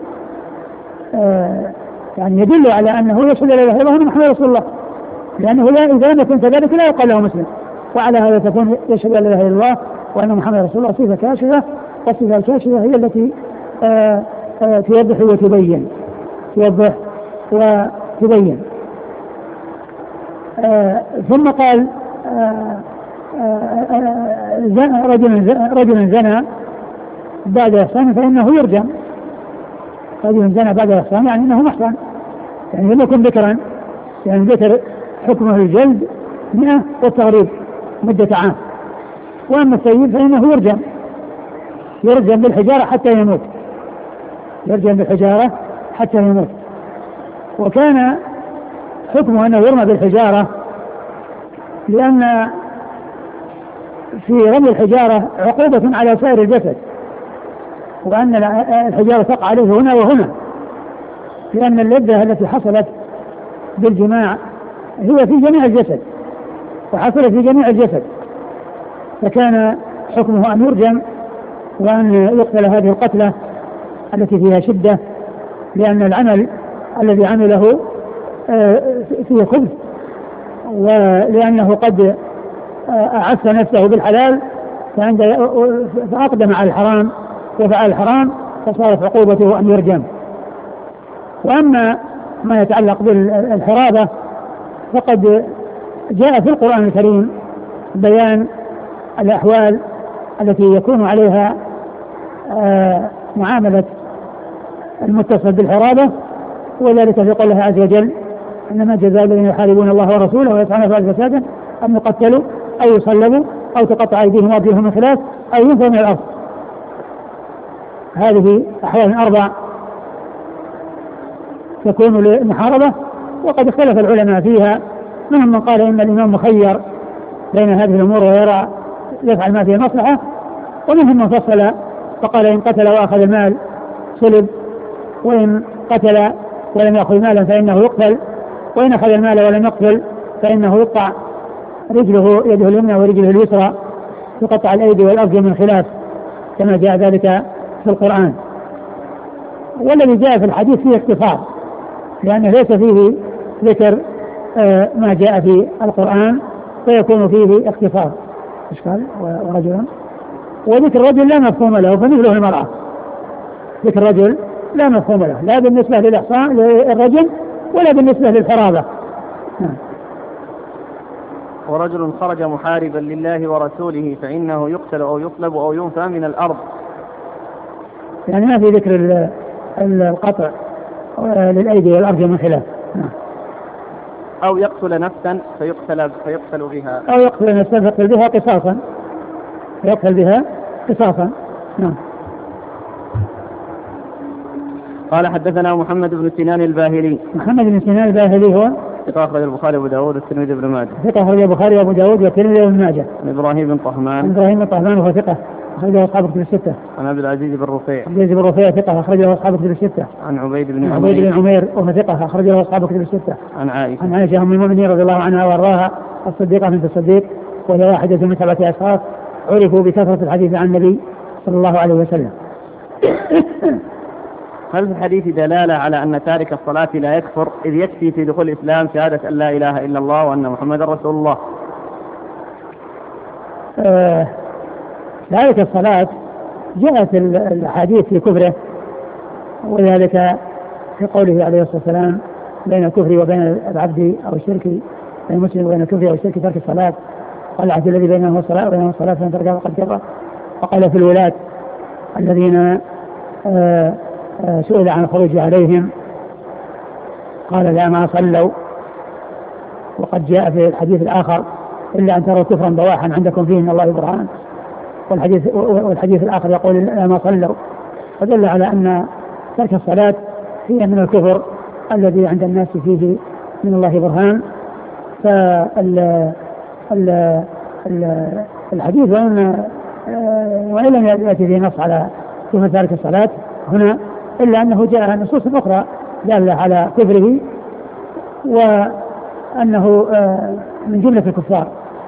Speaker 2: يعني يدل على أنه يشهد لا إله إلا الله وأن محمد رسول الله، لأنه لا إذا لم يكن كذلك لا يقال له مسلم، وعلى هذا تكون يشهد لا إله إلا الله وأن محمد رسول الله صفة كاشفة، والصفة الكاشفة هي التي آآ آآ توضح وتبين توضح وتبين. ثم قال رجل رجل زنى بعد إحصان فإنه يرجم. رجل زنى بعد إحصان يعني أنه محصن، يعني لم يكن ذكرا، يعني ذكر حكمه الجلد مئة والتغريب مدة عام. وأما السيد فإنه يرجم يرجم بالحجارة حتى يموت يرجم بالحجارة حتى يموت. وكان حكمه أنه يرمى بالحجارة لأن في رمي الحجارة عقوبة على سائر الجسد، وأن الحجارة تقع عليه هنا وهنا، لأن اللذة التي حصلت بالجماع هي في جميع الجسد وحصلت في جميع الجسد، فكان حكمه أن يرجم وأن يقتل هذه القتلة التي فيها شدة، لأن العمل الذي عمله فيه خبث، ولأنه قد أعف نفسه بالحلال فأقدم على الحرام وفعل الحرام، فصارت عقوبته أن يرجم. وأما ما يتعلق بالحرابة فقد جاء في القرآن الكريم بيان الأحوال التي يكون عليها معاملة المتصل بالحرابة، وذلك في قوله عز وجل: إنما جزاء الذين يحاربون الله ورسوله ويسعون في الفساد أن يقتلوا أو يصلبوا أو تقطع أيديهم وأرجلهم من خلاف أو ينفوا من الأرض. هذه أحوال أربع تكون للمحاربة، وقد اختلف العلماء فيها، منهم من قال إن الإمام مخير بين هذه الأمور ويرى يفعل ما فيه مصلحة، ومنهم من فصل فقال إن قتل وأخذ المال صلب، وإن قتل ولم يأخذ مالا فإنه يقتل، وإن أخذ المال ولم يقتل فإنه يقطع رجله يده اليمنى ورجله اليسرى، يقطع الأيدي والأرجل من خلاف كما جاء ذلك في القرآن. والذي جاء في الحديث فيه اختصار، لأنه ليس فيه ذكر آه ما جاء في القرآن، فيكون فيه اختصار. إيش قال؟ ورجل وذكر الرجل لا مفهوم له فمثله المرأة. ذكر الرجل لا مفهوم له، لا بالنسبة للإحصان للرجل ولا بالنسبة للحرابة.
Speaker 1: ورجل خرج محاربا لله ورسوله فإنه يقتل أو يصلب أو ينفى من الأرض.
Speaker 2: يعني ما في ذكر القطع للأيدي والأرجل من خلاف.
Speaker 1: أو يقتل نفسا فيقتل فيقتل بها
Speaker 2: أو يقتل نفسا فيقتل بها قصاصا يقتل بها قصاصا. نعم.
Speaker 1: قال حدثنا محمد بن سنان الباهلي.
Speaker 2: محمد بن سنان الباهلي هو
Speaker 1: ثقة أخرج البخاري وأبو داود والترمذي وابن ماجه.
Speaker 2: ثقة أخرج البخاري وأبو داود والترمذي وابن ماجه.
Speaker 1: عن إبراهيم بن طهمان.
Speaker 2: عن إبراهيم بن طهمان وهو ثقة أخرجه أصحاب الكتب الستة.
Speaker 1: عن عبد العزيز بن رفيع.
Speaker 2: عبد العزيز بن رفيع ثقة أخرجه أصحاب الكتب الستة.
Speaker 1: عن عبيد بن
Speaker 2: عمير. عبيد بن عمير وهو ثقة أخرجه أصحاب الكتب الستة.
Speaker 1: عن عائشة.
Speaker 2: عن عائشة أم المؤمنين رضي الله عنها وأرضاها الصديقة بنت الصديق وهي واحدة من سبعة أشخاص عرفوا بكثرة الحديث عن النبي صلى الله عليه وسلم.
Speaker 1: هل في الحديث دلالة على أن تارك الصلاة لا يكفر إذ يكفي في دخول الإسلام شهادة أن لا إله إلا الله وأن محمد رسول الله؟
Speaker 2: آه تارك الصلاة جاءت الحديث في كفره، وذلك في قوله عليه الصلاة والسلام بين الكفر وبين العبد أو الشرك، بين المسلم وبين الكفر أو الشرك ترك الصلاة، قال العهد الذي بينه الصلاة وبينه الصلاة فإن تركها فقد كفر. وقال في الولاة الذين آه آه سئل عن الخروج عليهم قال لا ما صلوا. وقد جاء في الحديث الآخر إلا أن تروا كفرا بواحا عندكم فيه من الله برهان، والحديث, والحديث الآخر يقول لا ما صلوا. فدل على أن ترك الصلاة هي من الكفر الذي عند الناس فيه من الله برهان. فالحديث وإن وإن لم يأتي فيه نص على كفر تارك الصلاة هنا، إلا أنه جاء نصوص أخرى دالة على كفره وأنه من جملة الكفار.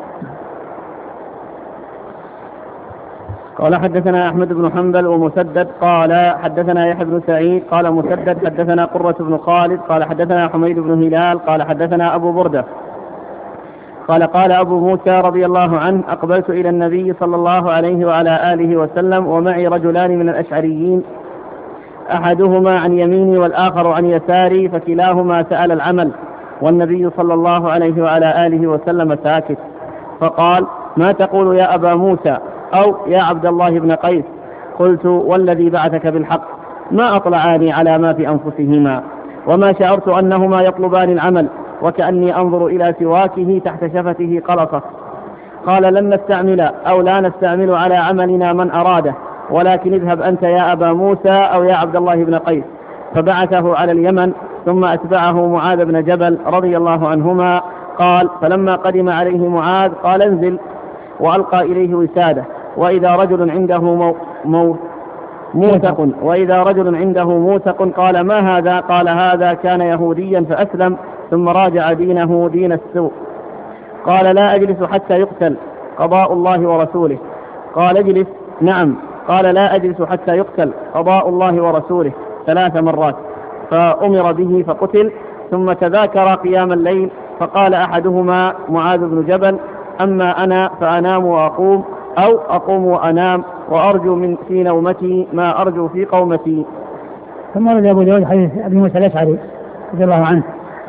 Speaker 1: قال حدثنا أحمد بن حنبل ومسدد قال حدثنا يحيى بن سعيد قال مسدد حدثنا قرة بن خالد قال حدثنا حميد بن هلال قال حدثنا أبو بردة قال قال أبو موسى رضي الله عنه أقبلت إلى النبي صلى الله عليه وعلى آله وسلم ومعي رجلان من الأشعريين أحدهما عن يميني والآخر عن يساري فكلاهما سأل العمل والنبي صلى الله عليه وعلى آله وسلم ساكت، فقال ما تقول يا أبا موسى أو يا عبد الله بن قيس؟ قلت والذي بعثك بالحق ما أطلعاني على ما في أنفسهما وما شعرت أنهما يطلبان العمل وكأني أنظر إلى سواكه تحت شفته قلصة. قال لن نستعمل أو لا نستعمل على عملنا من أراده، ولكن اذهب أنت يا أبا موسى أو يا عبد الله بن قيس. فبعثه على اليمن ثم أتبعه معاذ بن جبل رضي الله عنهما. قال فلما قدم عليه معاذ قال انزل، وألقى إليه وسادة وإذا رجل عنده مو مو موثق وإذا رجل عنده موثق قال ما هذا؟ قال هذا كان يهوديا فأسلم ثم راجع دينه دين السوء. قال لا أجلس حتى يقتل قضاء الله ورسوله. قال اجلس. نعم. قال لا أجلس حتى يقتل قضاء الله ورسوله ثلاث مرات، فأمر به فقتل. ثم تذاكر قيام الليل فقال أحدهما معاذ بن جبل أما أنا فأنام وأقوم أو أقوم وأنام وأرجو من في نومتي ما أرجو في قومتي.
Speaker 2: ثم ورد أبو داود حديث أبي موسى الأشعري رضي الله عنه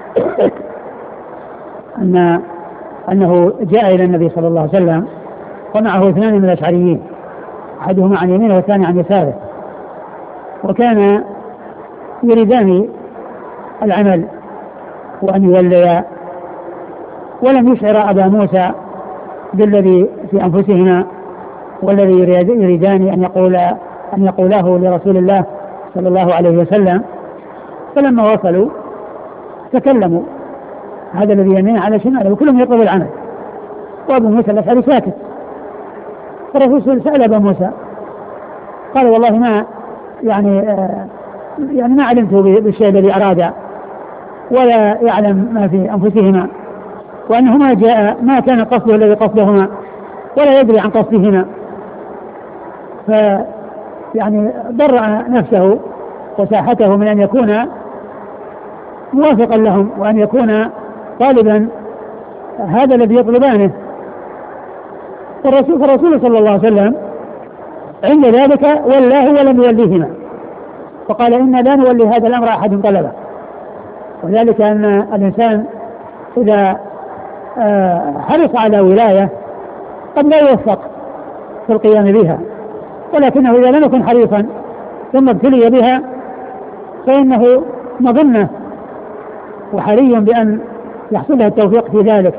Speaker 2: أن أنه جاء إلى النبي صلى الله عليه وسلم ومعه اثنان من الأشعريين، أحدهما عن يمينه والثاني عن يساره، وكان يريدان العمل وأن يوليا، ولم يشعر أبا موسى بالذي في أنفسهما والذي يريدان أن يقول أن يقولاه لرسول الله صلى الله عليه وسلم. فلما وصلوا تكلموا هذا الذي يمين على شماله وكلهم يطلب العمل، وأبو موسى الأشعري ساكت. فالرسول سأل أبا موسى قال والله ما يعني آه يعني ما علمت بالشيء الذي أراد ولا يعلم ما في أنفسهما، وأنهما جاء ما كان قصده الذي قصدهما ولا يدري عن قصدهما. فيعني ضرع نفسه وساحته من أن يكون موافقا لهم وأن يكون طالبا هذا الذي يطلبانه. فالرسول, فالرسول صلى الله عليه وسلم عند ذلك ولاه ولم يوليهما، فقال إنا لا نولي هذا الأمر أحد طلبه. وذلك أن الإنسان إذا حرص على ولاية قد لا يوفق في القيام بها، ولكنه إذا لم يكن حريصا ثم ابتلي بها فإنه مظنة وحري بأن يحصل له التوفيق في ذلك.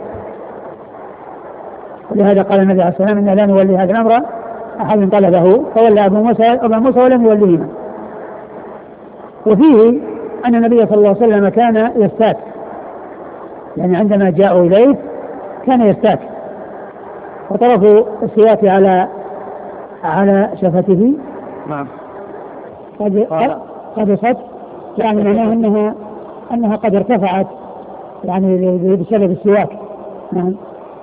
Speaker 2: ولهذا قال النبي عليه الصلاة والسلام إنا لا نولي هذا الأمر أحد طلبه، فولى أبو موسى أبا موسى ولم يوليهما. وفيه أن النبي صلى الله عليه وسلم كان يستات يعني عندما جاءوا إليه كان يستاك، وطرف السواك على على شفته
Speaker 1: نعم
Speaker 2: قد قد يعني معناه أنها أنها قد ارتفعت يعني بسبب السواك. نعم.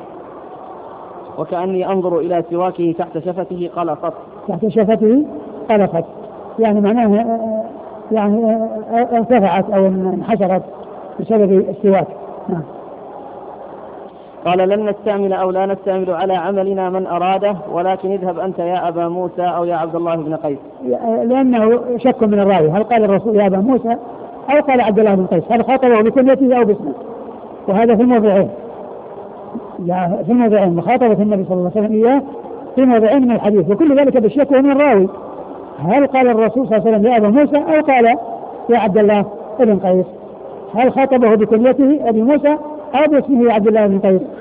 Speaker 1: وكأني أنظر إلى سواكه تحت شفته قلقت.
Speaker 2: تحت شفته قلقت يعني معناه يعني ارتفعت أو انحشرت بسبب السواك. نعم.
Speaker 1: قال لن نستعمل أو لا نستعمل على عملنا من أراده، ولكن اذهب أنت يا أبا موسى أو يا عبد الله بن قيس.
Speaker 2: لأنه شك من الراوي، هل قال الرسول يا أبا موسى أو قال عبد الله بن قيس، هل خاطبه بكنيته أو باسمه، وهذا في الموضعين، في الموضعين مخاطبة النبي صلى الله عليه وسلم إياه في موضعين من الحديث، وكل ذلك بالشك من الراوي، هل قال الرسول صلى الله عليه وسلم يا أبا موسى أو قال يا عبد الله بن قيس، هل خاطبه بكنيته أبي موسى أو باسمه عبد الله بن قيس،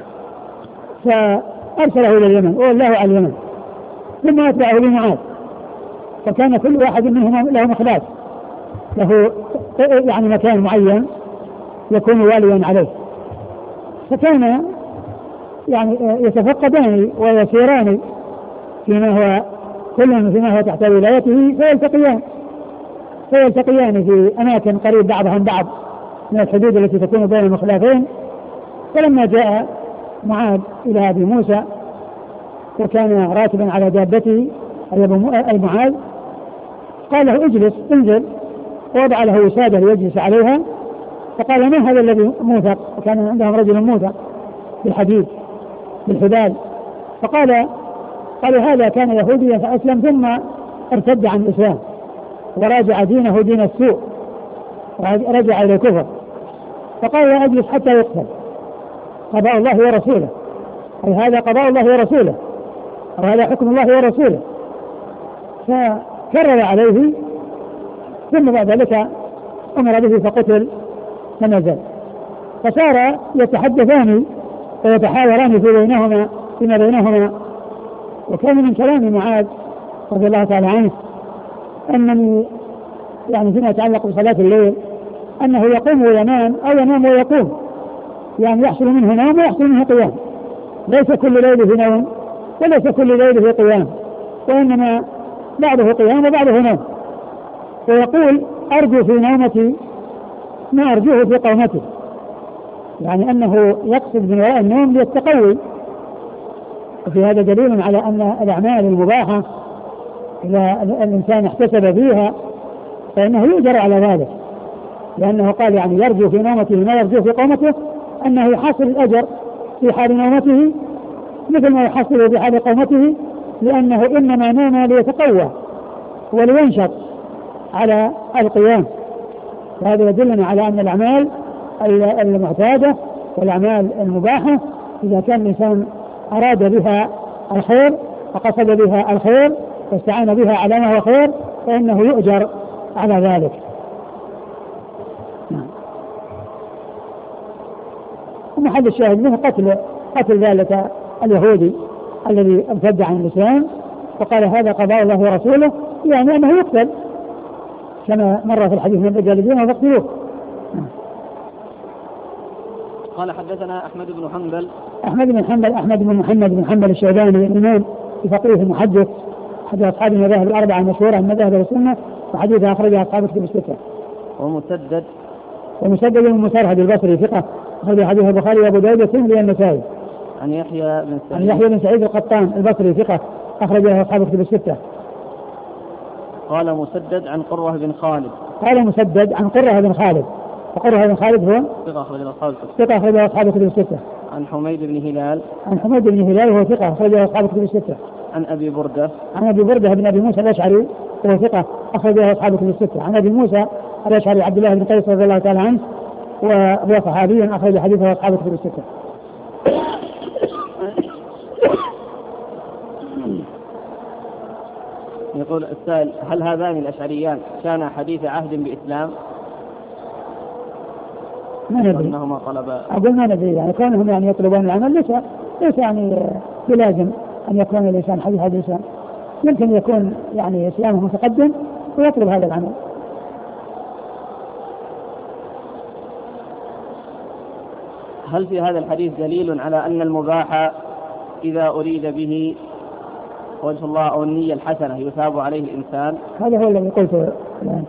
Speaker 2: فأرسله إلى اليمن والله على اليمن، ثم أتبعه لمعاذ، فكان كل واحد منهم له مخلاص، له يعني مكان معين يكون واليا عليه، فكان يعني يتفقدان ويسيران فيما هو كل فيما هو تحت ولايته، فيلتقيان فيلتقيان في أماكن قريب بعضها من بعض من الحدود التي تكون بين المخلافين. فلما جاء معاذ إلى أبي موسى وكان راكبا على دابته أي معاذ، قال له اجلس انزل، ووضع له وسادة ليجلس عليها، فقال ما هذا الذي موثق، وكان عندهم رجل موثق بالحديد بالحبال، فقال قال هذا كان يهوديا فأسلم ثم ارتد عن الإسلام وراجع دينه دين السوء، رجع إلى الكفر، فقال لا أجلس حتى يقتل، قضاء الله ورسوله، أي هذا قضاء الله ورسوله وهذا حكم الله ورسوله، فكرر عليه، ثم بعد ذلك أمر به فقتل فنزل، فصار يتحدثان ويتحاوران في بينهما فيما بينهما. وكان من كلام معاذ رضي الله تعالى عنه أنني يعني فيما يتعلق بصلاة الليل أنه يقوم وينام أو ينام ويقوم، يعني يحصل منه نوم ويحصل منه قيام، ليس كل ليل في نوم وليس كل ليل في قيام، وإنما بعضه قيام وبعضه نوم. ويقول أرجو في نومتي ما أرجوه في قومتي، يعني أنه يقصد من وراء النوم للتقوي. وفي هذا دليل على أن الأعمال المباحة إذا الإنسان احتسب فيها فإنه يؤجر على ذلك، لأنه قال يعني يرجو في نومته ما يرجو في قومته، أنه يحصل الأجر في حال نومته مثل ما يحصل في حال قومته، لأنه إنما نام ليتقوى ولينشط على القيام. وهذا يدلنا على أن الأعمال المعتادة والأعمال المباحة إذا كان الإنسان أراد بها الخير وقصد بها الخير واستعان بها على ما هو خير فإنه يؤجر على ذلك. ومحل الشاهد منه قتل قتل ذلك اليهودي الذي ارتد عن الإسلام وقال هذا قضاء الله ورسوله، يعني أنه يقتل كما مر في الحديث من الرجال الذين فاقتلوه.
Speaker 1: قال حدثنا أحمد بن حنبل
Speaker 2: أحمد بن حنبل أحمد بن محمد بن حنبل الشيباني الإمام الفقيه المحدث أحد أصحاب المذاهب الأربعة المشهورة من مذاهب السنة، وحديث أخرجها أصحاب كتب الستة.
Speaker 1: ومسدد
Speaker 2: ومسدد بن مسرهد البصري ثقة أخرج حديث البخاري وأبو داود والترمذي والنسائي.
Speaker 1: عن يحيى بن سعيد
Speaker 2: عن يحيى بن سعيد القطان البصري ثقة أخرجها أصحاب كتب الستة.
Speaker 1: قال مسدد عن قرة بن خالد
Speaker 2: قال مسدد عن قرة بن خالد، وقرة بن خالد هو
Speaker 1: ثقة أخرجها أصحاب
Speaker 2: ثقة أخرجها أصحاب كتب الستة.
Speaker 1: عن حميد بن هلال
Speaker 2: عن حميد بن هلال وهو ثقة أخرجها أصحاب كتب الستة.
Speaker 1: عن أبي بردة
Speaker 2: عن أبي بردة بن أبي موسى الأشعري وهو ثقة أخرجها أصحاب كتب الستة. عن أبي موسى الأشعري عبد الله بن قيس رضي الله تعالى عنه وهو صحابي أخرج حديثه أصحاب كتب الستة.
Speaker 1: يقول السائل هل هذان الأشعريان كان حديث عهد بإسلام؟
Speaker 2: ما ندري
Speaker 1: أنهما طلبا
Speaker 2: أقول ما ندري يعني كونهم يعني يطلبون العمل ليس ليس يعني بلازم أن يكون الإنسان حديث هذا الإسلام، يمكن يكون يعني إسلامه متقدم ويطلب هذا العمل.
Speaker 1: هل في هذا الحديث دليل على أن المباح إذا أريد به وجه الله أو النية الحسنة يثاب عليه الإنسان؟
Speaker 2: هذا هو الذي قلته الآن.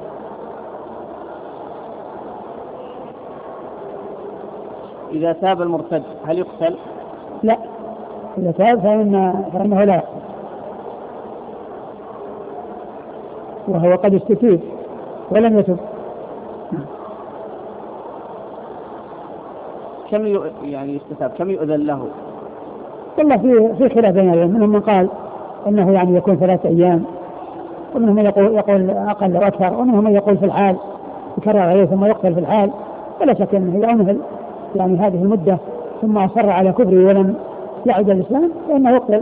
Speaker 1: إذا تاب المرتد هل يقتل؟
Speaker 2: لا، إذا تاب فإن فإنه لا، وهو قد استتيب ولم يتب.
Speaker 1: كم يعني يستتاب، كم يؤذن له؟
Speaker 2: والله في في خلاف بين العلماء، منهم من قال انه يعني يكون ثلاثة ايام، ومنهم من يقول يقول اقل او اكثر، ومنهم من يقول في الحال يكرر عليه ثم يقتل في الحال. ولا شك انه اذا امهل يعني هذه المدة ثم اصر على كفره ولم يعد الاسلام فانه يقتل.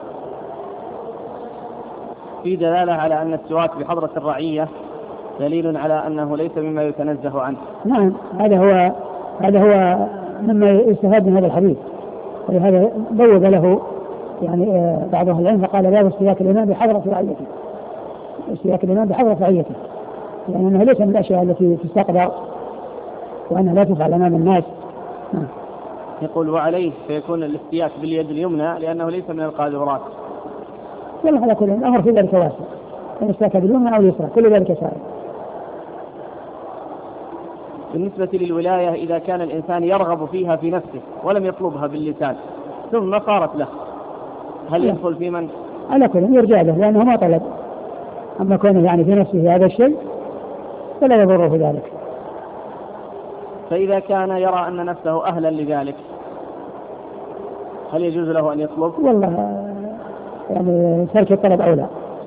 Speaker 1: في دلالة على ان السواك بحضرة الرعية دليل على انه ليس مما يتنزه عنه.
Speaker 2: نعم، هذا هو هذا هو مما يستفاد من هذا الحديث، ولهذا بوب له يعني بعض اهل العلم فقال باب استياك الامام بحضرة رعيته، استياك الامام بحضرة رعيته، يعني انه ليس من الاشياء التي تستقدر وانها لا تفعل امام الناس.
Speaker 1: يقول وعليه فيكون الاستياك باليد اليمنى لانه ليس من القاذورات.
Speaker 2: والله على كل الامر في ذلك واسع، ان استياك باليمنى او اليسرى كل ذلك سائر.
Speaker 1: بالنسبة للولاية إذا كان الإنسان يرغب فيها في نفسه ولم يطلبها باللسان ثم صارت له، هل يدخل في من؟
Speaker 2: على كل يرجع له لأنه ما طلب، أما كونه يعني في نفسه هذا الشيء فلا يضره في ذلك.
Speaker 1: فإذا كان يرى أن نفسه أهلا لذلك هل يجوز له أن يطلب؟
Speaker 2: والله يعني ترك الطلب أولى.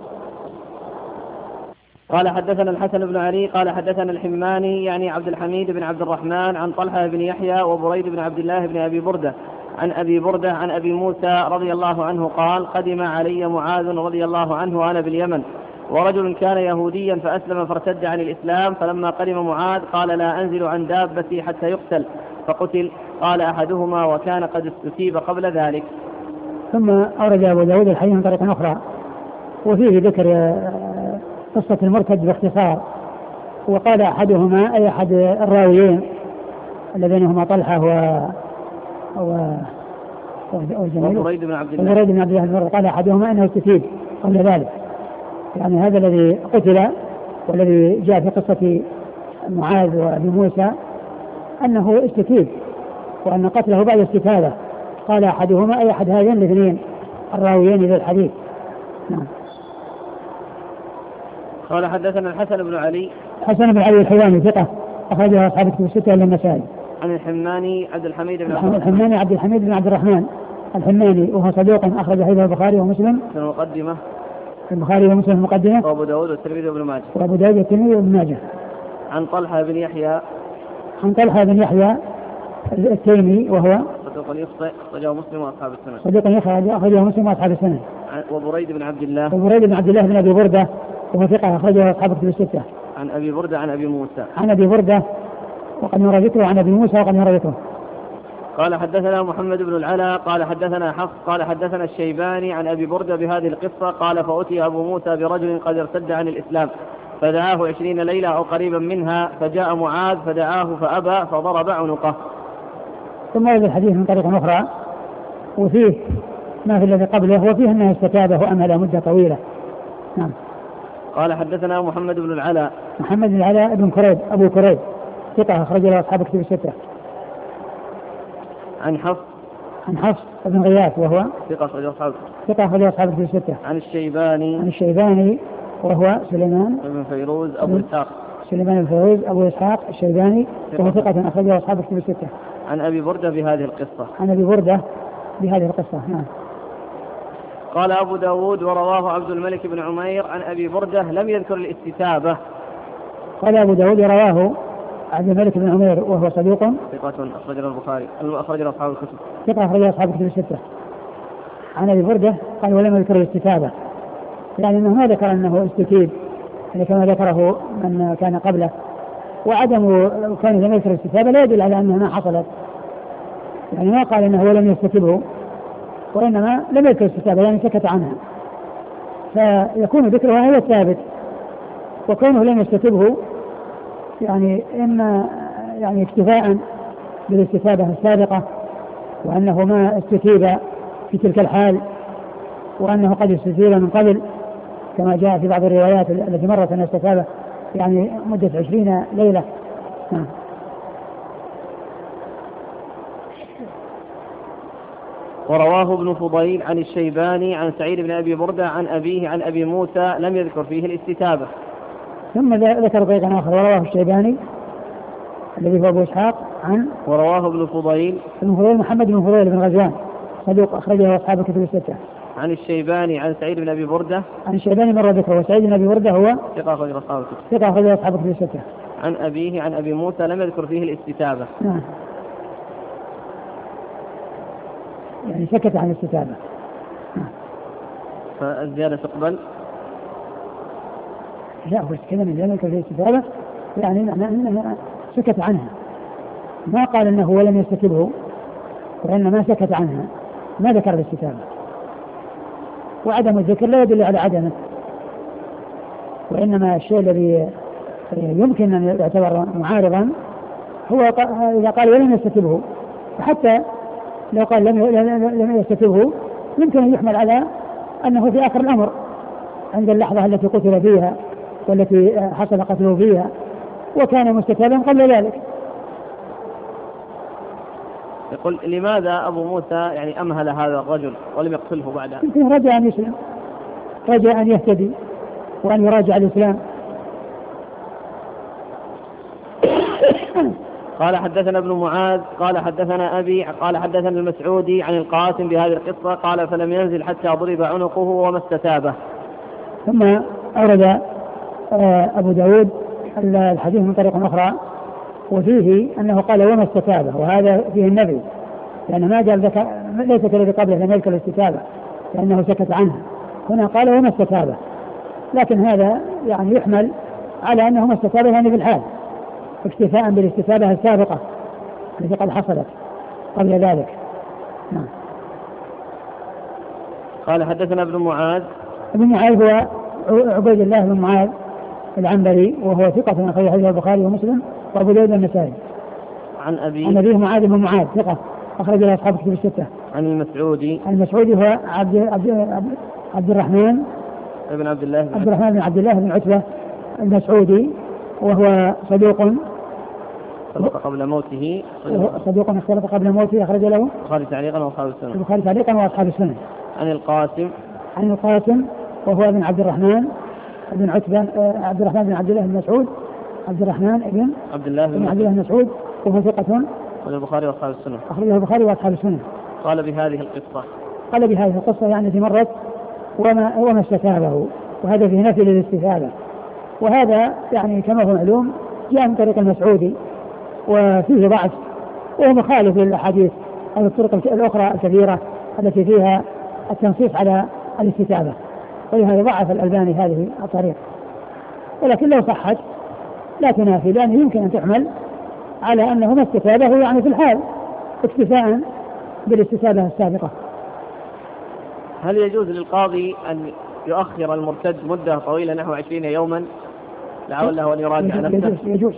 Speaker 1: قال حدثنا الحسن بن علي قال حدثنا الحماني يعني عبد الحميد بن عبد الرحمن عن طلحة بن يحيى وبريد بن عبد الله بن أبي بردة عن أبي بردة عن أبي موسى رضي الله عنه قال قدم علي معاذ رضي الله عنه وأنا باليمن ورجل كان يهوديا فأسلم فارتد عن الإسلام، فلما قدم معاذ قال لا أنزل عن دابتي حتى يقتل فقتل. قال أحدهما وكان قد استتيب قبل ذلك.
Speaker 2: ثم أورد أبو داود الحديث من طريق أخرى وفيه ذكر قصة المرتد باختصار، وقال أحدهما أي أحد الراويين الذين هما طلحة و و
Speaker 1: وبريد بن عبد الله
Speaker 2: وبريد بن عبد الله قال أحدهما أنه استتيب قبل ذلك، يعني هذا الذي قتل والذي جاء في قصة معاذ وأبي موسى أنه استتيب وأن قتله بعد استتابة. قال أحدهما أي أحد هذين الاثنين الراويين للحديث. نعم.
Speaker 1: قال حدثنا الحسن بن علي
Speaker 2: حسن بن علي الحواني ثقة أخرجه أصحاب الكتب الستة إلا النسائي.
Speaker 1: عن الحماني عبد الحميد بن عبد الرحمن
Speaker 2: الحماني عبد الحميد بن عبد الرحمن الحماني وهو صدوق أخرج حديثه البخاري ومسلم
Speaker 1: في المقدمة
Speaker 2: البخاري ومسلم المقدمة
Speaker 1: وأبو داود والترمذي وابن ماجه
Speaker 2: وأبو داود والترمذي وابن ماجه.
Speaker 1: عن طلحة بن يحيى
Speaker 2: عن طلحة بن يحيى التيمي وهو
Speaker 1: صدوق يخطئ أخرجه مسلم وأصحاب السنن.
Speaker 2: صدوق يخطئ أخرجه مسلم وأصحاب السنن.
Speaker 1: وبريد بن عبد الله
Speaker 2: وبريد بن عبد الله بن أبي بردة وهو ثقة أخرجه أصحاب الكتب الستة.
Speaker 1: عن أبي بردة عن أبي موسى
Speaker 2: عن أبي بردة وقد مر ذكره عن أبي موسى وقد مر ذكره.
Speaker 1: قال حدثنا محمد بن العلاء قال حدثنا حفص قال حدثنا الشيباني عن أبي بردة بهذه القصة قال فأتي أبو موسى برجل قد ارتد عن الإسلام فدعاه عشرين ليلة أو قريبا منها فجاء معاذ فدعاه فأبى فضرب عنقه.
Speaker 2: ثم هذا الحديث من طريق أخرى وفيه ما في الذي قبله وفيه أنه استتابه وأمل مدة طويلة. نعم.
Speaker 1: قال حدثنا محمد بن العلاء
Speaker 2: محمد بن العلاء بن كريب أبو كريب ثقة أخرج له أصحاب الكتب الستة.
Speaker 1: عن حفص
Speaker 2: عن حفص بن غياث وهو
Speaker 1: ثقة أخرج أصحاب
Speaker 2: ثقة أخرج أصحاب الكتب الستة.
Speaker 1: عن الشيباني
Speaker 2: عن الشيباني وهو سليمان
Speaker 1: بن فيروز أبو إسحاق
Speaker 2: سليمان بن فيروز أبو إسحاق الشيباني وهو ثقة أخرج له أصحاب الكتب الستة.
Speaker 1: عن أبي بردة بهذه القصة
Speaker 2: عن أبي بردة بهذه القصة. نعم.
Speaker 1: قال أبو داود ورواه عبد الملك بن عمير عن أبي بردة لم يذكر الاستتابة.
Speaker 2: قال أبو داود رواه عبد الملك بن عمير وهو صدوق
Speaker 1: ثقة أخرج له البخاري أخرج له أصحاب الكتب
Speaker 2: ثقة أخرج له أصحاب الكتب الستة. عن أبي بردة قال ولم يذكر الاستتابة، يعني أنه ما ذكر أنه استتيب يعني كما ذكره من كان قبله، وعدم كان لم يذكر الاستتابة لا يدل على أنها ما حصلت، يعني ما قال أنه لم يستتبه وإنما لم يذكر الاستتابة يعني سكت عنها، فيكون ذكرها هو الثابت، وكونه لم يستتبه يعني إما يعني اكتفاء بالاستتابة السابقة، وأنه ما استتيب في تلك الحال، وأنه قد استتيب من قبل كما جاء في بعض الروايات التي مرت أن استتاب يعني مدة عشرين ليلة. نعم.
Speaker 1: ورواه ابن فضيل عن الشيباني عن سعيد بن أبي بردة عن أبيه عن أبي موسى لم يذكر فيه الاستتابة.
Speaker 2: ثم ذكر طريقا آخر ورواه الشيباني الذي هو أبو إسحاق عن
Speaker 1: ورواه ابن فضيل
Speaker 2: ابن فضيل محمد بن فضيل بن غزوان صدوق أخرجه أصحاب الكتب الستة.
Speaker 1: عن الشيباني عن سعيد بن أبي بردة
Speaker 2: عن الشيباني مرة ذكره، وسعيد بن أبي بردة هو
Speaker 1: ثقة أخرجه أصحاب الكتب
Speaker 2: ثقة أخرجه أصحاب الكتب الستة.
Speaker 1: عن أبيه عن أبي موسى لم يذكر فيه الاستتابة.
Speaker 2: نعم. يعني سكت عن الاستتابة.
Speaker 1: فالزيادة تقبل؟
Speaker 2: لا، هو كذا من ذلك في الاستتابة يعني معناه أنه سكت عنها، ما قال أنه ولم يستتبه، وإنما سكت عنها، ما ذكر الاستتابة. وعدم الذكر لا يدل على عدمه، وإنما الشيء الذي يمكن أن يعتبر معارضا هو إذا قال ولم يستتبه، وحتى لو قال لم لم يستتبه يمكن أن يحمل على أنه في آخر الأمر عند اللحظة التي قتل فيها والتي حصل قتله فيها، وكان مستتابا قبل ذلك.
Speaker 1: يقول لماذا أبو موسى يعني أمهل هذا الرجل ولم يقتله بعدها؟
Speaker 2: يمكن رجع أن يسلم، رجع أن يهتدي وأن يراجع الإسلام.
Speaker 1: قال حدثنا ابن معاذ قال حدثنا أبي قال حدثنا المسعودي عن القاسم بهذه القصة قال فلم ينزل حتى ضرب عنقه وما استتابه.
Speaker 2: ثم أورد أبو داود الحديث من طريق أخرى وفيه أنه قال وما استتابه، وهذا فيه النبي، لأن ما قال ذكر ليس كالذي قبله لم يذكر الاستتابة لأنه سكت عنها، هنا قال وما استتابه، لكن هذا يعني يحمل على أنه ما استتابه يعني في الحال اكتفاء بالاستتابة السابقة التي قد حصلت قبل ذلك. نعم.
Speaker 1: قال حدثنا ابن معاذ.
Speaker 2: ابن معاذ هو عبيد الله بن معاذ العنبري، وهو ثقة أخرج حديث البخاري ومسلم وأبو داود النسائي.
Speaker 1: عن أبي
Speaker 2: عن أبيه معاذ بن معاذ ثقة أخرج له أصحاب الكتب الستة.
Speaker 1: عن المسعودي.
Speaker 2: المسعودي هو عبد عبد عبد الرحمن
Speaker 1: ابن عبد الله
Speaker 2: عبد الرحمن بن عبد الله بن عتبة المسعودي، وهو صدوق
Speaker 1: صدق قبل موته
Speaker 2: صدوق اختلط قبل موته أخرج له
Speaker 1: البخاري تعليقا وأصحاب السنة
Speaker 2: البخاري تعليقا وأصحاب السنة.
Speaker 1: عن القاسم
Speaker 2: عن القاسم وهو ابن عبد الرحمن بن عتبة عبد الرحمن بن عبد الله بن مسعود عبد الرحمن بن
Speaker 1: عبد الله
Speaker 2: بن عبد الله بن مسعود، وهو ثقة
Speaker 1: البخاري وأصحاب السنة
Speaker 2: أخرجه البخاري وأصحاب السنة.
Speaker 1: قال بهذه القصة
Speaker 2: قال بهذه القصة يعني التي مرت وما وما استتابه، وهذا في نفي للاستتابة، وهذا يعني كما هو معلوم جاء من طريق المسعودي وفيه ضعف، وهو مخالف للأحاديث أو الطرق الأخرى الكثيرة التي فيها التنصيص على الاستتابة، ولهذا ضعف الألباني هذه الطريق، ولكن لو صحت لا تنافي، لأنه يمكن أن تحمل على أنه ما استتابه يعني في الحال اكتفاء بالاستتابة السابقة.
Speaker 1: هل يجوز للقاضي أن يؤخر المرتد مدة طويلة نحو عشرين يوما لعله أن يراجع نفسه؟
Speaker 2: يجوز, يجوز.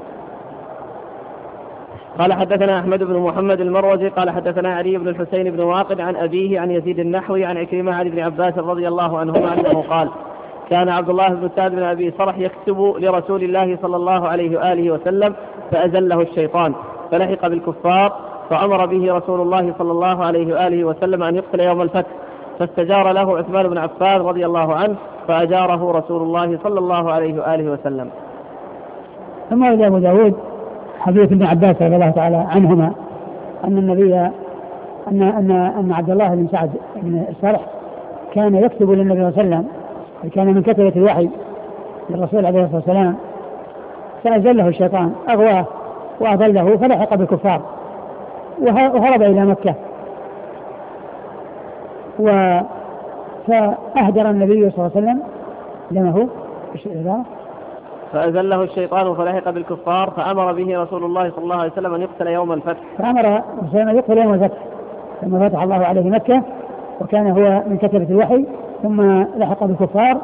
Speaker 1: قال حدثنا أحمد بن محمد المروزي قال حدثنا علي بن الحسين بن واقد عن أبيه عن يزيد النحوي عن عكرمة عن ابن عباس رضي الله عنهما أنه قال كان عبد الله بن سعد بن أبي صرح يكتب لرسول الله صلى الله عليه وآله وسلم فأزله الشيطان فلحق بالكفار فأمر به رسول الله صلى الله عليه وآله وسلم أن يقتل يوم الفتح، فاستجار له عثمان بن عفان رضي الله عنه فأجاره رسول الله صلى الله عليه وآله وسلم.
Speaker 2: ثم إلى أبو داود حديث ابن عباس رضي الله تعالى عنهما أن النبي أن أن أن عبد الله بن سعد بن الصرح كان يكتب للنبي صلى الله عليه وسلم، كان من كتبة الوحي للرسول عليه الصلاة والسلام، فأزله الشيطان أغواه وأضله فلحق بالكفار وهرب إلى مكة، فأهدر النبي صلى الله عليه وسلم لمه
Speaker 1: فأزله الشيطان فلحق بالكفار فأمر به رسول الله صلى الله عليه وسلم أن يقتل يوم الفتح
Speaker 2: فأمر رسول أن يقتل يوم الفتح ثم فتح الله عليه مكة، وكان هو من كتبة الوحي ثم لحق بالكفار،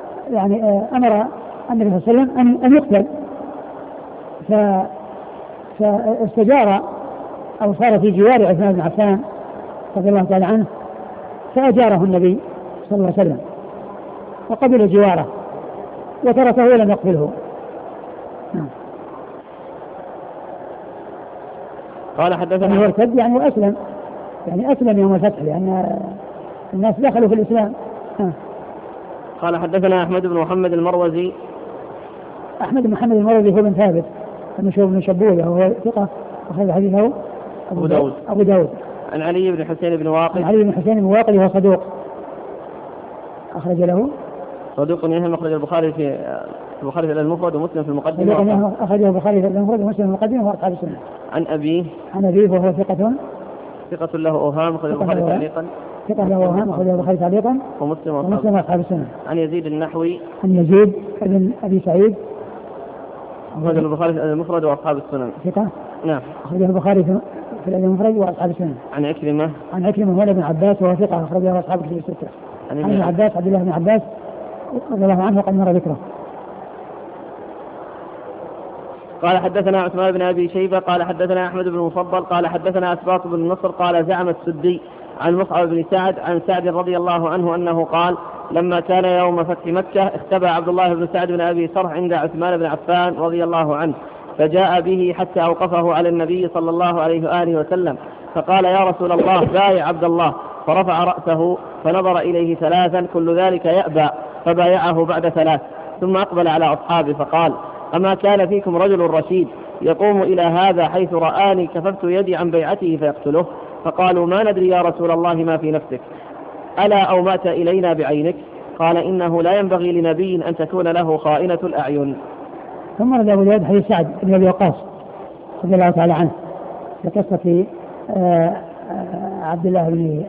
Speaker 2: ويعني أمر النبي صلى الله عليه وسلم أن يقتل، فاستجار أو صار في جوار عثمان بن عفان رضي الله تعالى عنه، فأجاره النبي صلى الله عليه وسلم وقبل جواره وتركه ولم يقبله.
Speaker 1: قال حدثنا
Speaker 2: هو ارتد يعني وأسلم، يعني أسلم يوم الفتح لأن الناس دخلوا في الإسلام. ها.
Speaker 1: قال حدثنا أحمد بن محمد المروزي.
Speaker 2: أحمد بن محمد المروزي هو بن ثابت المشهور بن شبوه وهو ثقة أخرج حديثه
Speaker 1: أبو داود.
Speaker 2: أبو داود.
Speaker 1: عن علي بن حسين بن واقد.
Speaker 2: عن علي بن حسين بن واقد وهو صدوق أخرج له
Speaker 1: صدوق يهم أخرج البخاري في البخاري في المفرد ومسلم في المقدمة.
Speaker 2: صدوق يهم أخرج البخاري في المفرد ومسلم في المقدمة وأصحاب السنة.
Speaker 1: عن أبيه.
Speaker 2: عن أبيه وهو ثقة
Speaker 1: ثقة له أوهام أخرج البخاري تعليقا.
Speaker 2: ثقة له أوهام أخرج البخاري تعليقا
Speaker 1: ومسلم
Speaker 2: وأصحاب السنة.
Speaker 1: عن يزيد النحوي.
Speaker 2: عن يزيد بن أبي سعيد
Speaker 1: أخرج البخاري في المفرد وأصحاب السنن.
Speaker 2: ثقة.
Speaker 1: نعم.
Speaker 2: أخرج البخاري في في المفرد وأصحاب السنن.
Speaker 1: عن عكرمة.
Speaker 2: عن عكرمة مولى بن عباس وهو ثقة أخرجه أصحاب الكتب الستة. عن ابن عباس عبد الله بن عباس رضي الله عنه وقد مر ذكره.
Speaker 1: قال حدثنا عثمان بن أبي شيبة قال حدثنا أحمد بن مفضل قال حدثنا أسباط بن نصر قال زعم السدي عن مصعب بن سعد عن سعد رضي الله عنه أنه قال لما كان يوم فتح مكة اختبأ عبد الله بن سعد بن أبي سرح عند عثمان بن عفان رضي الله عنه فجاء به حتى أوقفه على النبي صلى الله عليه وآله وسلم فقال يا رسول الله بايع عبد الله، فرفع رأسه فنظر إليه ثلاثا كل ذلك يأبى فبايعه بعد ثلاث ثم أقبل على أصحابه فقال أما كان فيكم رجل رشيد يقوم إلى هذا حيث رآني كففت يدي عن بيعته فيقتله؟ فقالوا ما ندري يا رسول الله ما في نفسك، ألا أومأت إلينا بعينك؟ قال إنه لا ينبغي لنبي أن تكون له خائنة الأعين.
Speaker 2: ثم رد أبو داود حديث سعد بن أبي وقاص رضي الله تعالى عنه لقصة عبد الله بن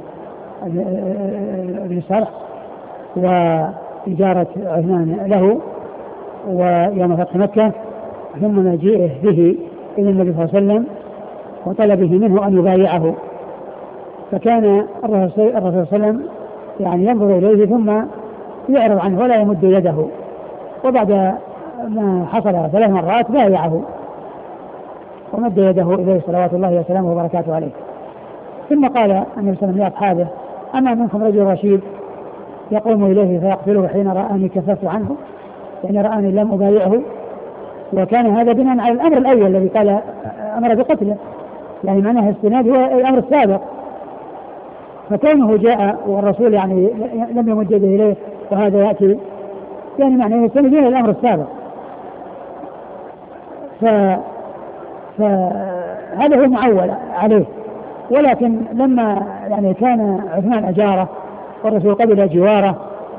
Speaker 2: بن سرح وإجارة عثمان له ويوم فتح مكة ثم مجيئه به إلى النبي صلى الله عليه وسلم وطلبه منه أن يبايعه، فكان الرسول صلى الله عليه وسلم يعني ينظر إليه ثم يعرض عنه ولا يمد يده، وبعد ما حصل ثلاث مرات بايعه ومد يده إليه صلوات الله وسلامه وبركاته عليه. ثم قال النبي صلى الله عليه وسلم لأصحابه أما منكم رجل رشيد يقوم إليه فيقتله حين رآني كففت عنه، يعني رآني لم أبايعه، وكان هذا بناء على الأمر الأول الذي قال أمر بقتله، يعني معناه استناد هو الأمر السابق، فكونه جاء والرسول يعني لم يمد يده إليه وهذا يأتي يعني معناه يستند إلى الأمر السابق. ف... فهذا هو معول عليه، ولكن لما يعني كان عثمان أجاره والرسول قبل جواره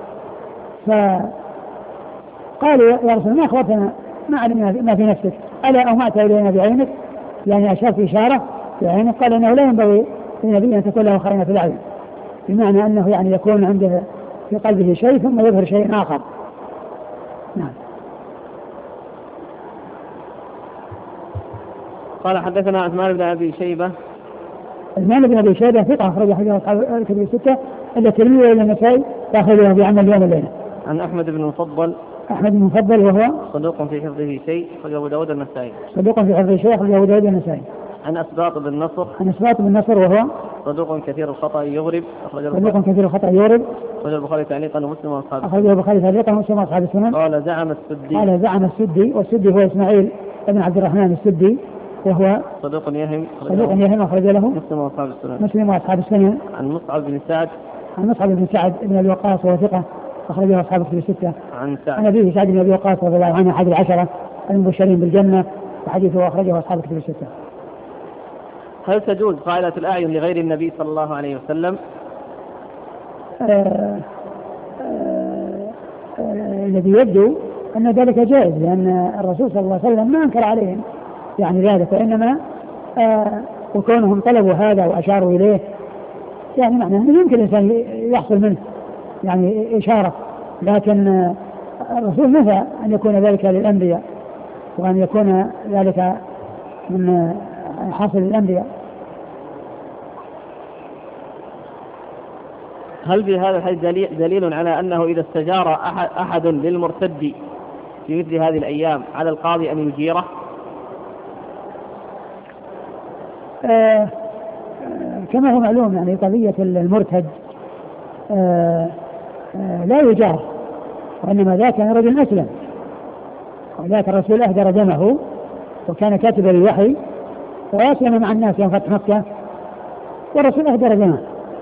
Speaker 2: فقالوا يا رسول ما أخبرتنا ما علمنا ما في نفسك، ألا أومأت إلينا بعينك؟ يعني أشار في إشارة بعينك. قال إنه لا ينبغي للنبي أن تكون له خائنة في الأعين، بمعنى أنه يعني يكون عنده في قلبه شيء ثم يظهر شيء آخر. نعم.
Speaker 1: قال حدثنا عثمان بن أبي شيبة.
Speaker 2: عثمان بن أبي شيبة ثقة أخرج حديث أصحاب الكتب الستة إلا الترمذي إلى النسائي يأخذه في عمل اليوم والليلة.
Speaker 1: عن أحمد بن مفضل.
Speaker 2: أحمد بن مفضل وهو
Speaker 1: صدوق في حفظه شيء أخرج أبو داود النسائي.
Speaker 2: صدوق في حفظه شيء أخرج أبو داود النسائي.
Speaker 1: عن أسباط بن نصر.
Speaker 2: عن أسباط بن نصر وهو
Speaker 1: صدوق كثير الخطأ يغرب أخرج
Speaker 2: صدوق كثير الخطأ يغرب
Speaker 1: أخرج البخاري تعليقا ومسلم وأصحاب
Speaker 2: أخرج البخاري تعليقا ومسلم وأصحاب السنن.
Speaker 1: قال زعم السدي.
Speaker 2: قال زعم السدي، والسدي هو إسماعيل بن عبد الرحمن السدي وهو
Speaker 1: صدوق يهم
Speaker 2: صدوق يهم أخرج له
Speaker 1: مسلم وأصحاب السنن.
Speaker 2: مسلم وأصحاب السنن.
Speaker 1: عن مصعب بن سعد.
Speaker 2: عن مصعب بن سعد بن أبي وقاص وهو ثقة أخرجه أصحاب الكتب الستة.
Speaker 1: عن سعد.
Speaker 2: عن أبيه سعد بن أبي وقاص رضي الله عنه أحد العشرة المبشرين بالجنة وحديثه أخرجه أصحاب الكتب الستة.
Speaker 1: هل تجوز خائنة الأعين لغير النبي صلى الله عليه وسلم؟
Speaker 2: آه آه آه الذي يبدو أن ذلك جائز، لأن الرسول صلى الله عليه وسلم ما أنكر عليهم يعني ذلك، وإنما آه وكونهم طلبوا هذا وأشاروا إليه يعني معناه أنه يمكن الإنسان يحصل منه يعني إشارة، لكن آه الرسول نفى أن يكون ذلك للأنبياء وأن يكون ذلك من آه حاصل الأنبياء.
Speaker 1: هل في هذا الحديث دليل, دليل على أنه إذا استجار أحد, أحد للمرتد في مثل هذه الأيام على القاضي أن يجيره؟
Speaker 2: آه كما هو معلوم يعني قضية المرتد آه آه لا يجار، وإنما ذاك كان رجل أسلم، وذاك الرسول أهدر دمه وكان كاتبا للوحي وأسلم مع الناس يوم فتح مكة والرسول أهدر دمه.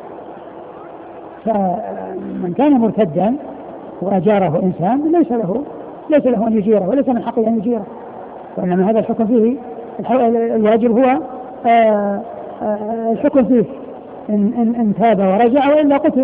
Speaker 2: فمن كان مرتدا وأجاره إنسان ليس له ليس له أن يجيره، وليس من حقه أن يجيره، وإنما هذا الحكم فيه الواجب هو آآ آآ الحكم فيه إن, إن, إن تاب ورجع وإلا قتل.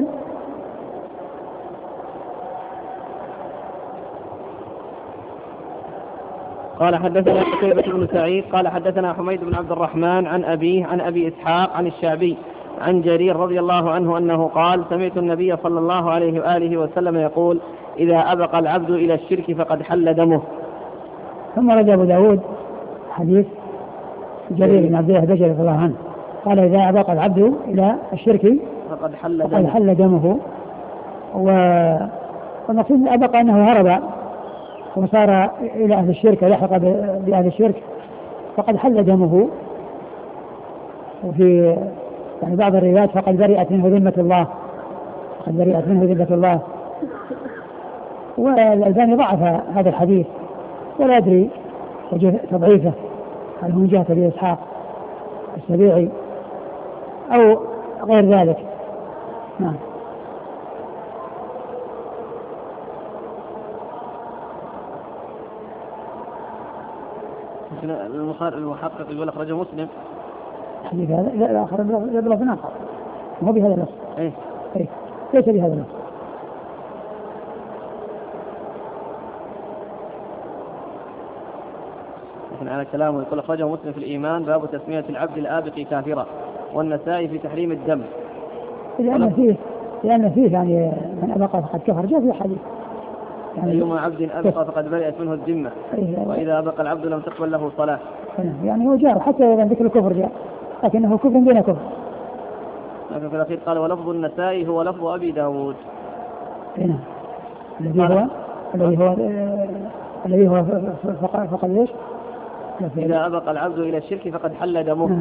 Speaker 1: قال حدثنا قتيبة بن سعيد قال حدثنا حميد بن عبد الرحمن عن أبيه عن أبي إسحاق عن الشعبي عن جرير رضي الله عنه أنه قال سمعت النبي صلى الله عليه وآله وسلم يقول إذا أبق العبد إلى الشرك فقد حل دمه.
Speaker 2: ثم رد أبو داود حديث جرير بن عبد الله البجلي رضي الله عنه قال إذا أبق العبد إلى الشرك
Speaker 1: فقد حل دمه,
Speaker 2: فقد حل دمه. والمقصود أبق أنه هرب وصار إلى أهل الشرك ولحق بأهل الشرك فقد حل دمه. وفي يعني بعض الروايات فقد برئت منه ذمة الله، فقد برئت منه ذمة الله. والألباني ضعف هذا الحديث ولا أدري وجه تضعيفه هل هو من جهة أبي إسحاق السبيعي أو غير ذلك. نعم.
Speaker 1: المحقق يقول أخرجه مسلم
Speaker 2: الحديث هذا لا لا آخر بلفظ آخر مو بهذا اللفظ.
Speaker 1: إيه
Speaker 2: إيه ليس بهذا اللفظ.
Speaker 1: لكن على كلامه يقول أخرجه مسلم في الإيمان باب تسمية العبد الآبق كافرا، والنسائي في تحريم الدم.
Speaker 2: لأن فيه لأن فيه يعني من أبقى فقد كفر جاء في حديث
Speaker 1: يعني أيما عبد أبقى فقد برئت منه الذمة وإذا أبقى العبد لم تقبل له صلاة.
Speaker 2: يعني هو جاء حتى إذا ذكر الكفر جاء لكنه كفر بين كفر.
Speaker 1: لكن في الأخير قال ولفظ النسائي هو لفظ أبي داود.
Speaker 2: هنا الذي هو الذي هو الذي هو فقد فقد ليش؟
Speaker 1: إذا أبقى العبد إلى الشرك فقد حل دمه.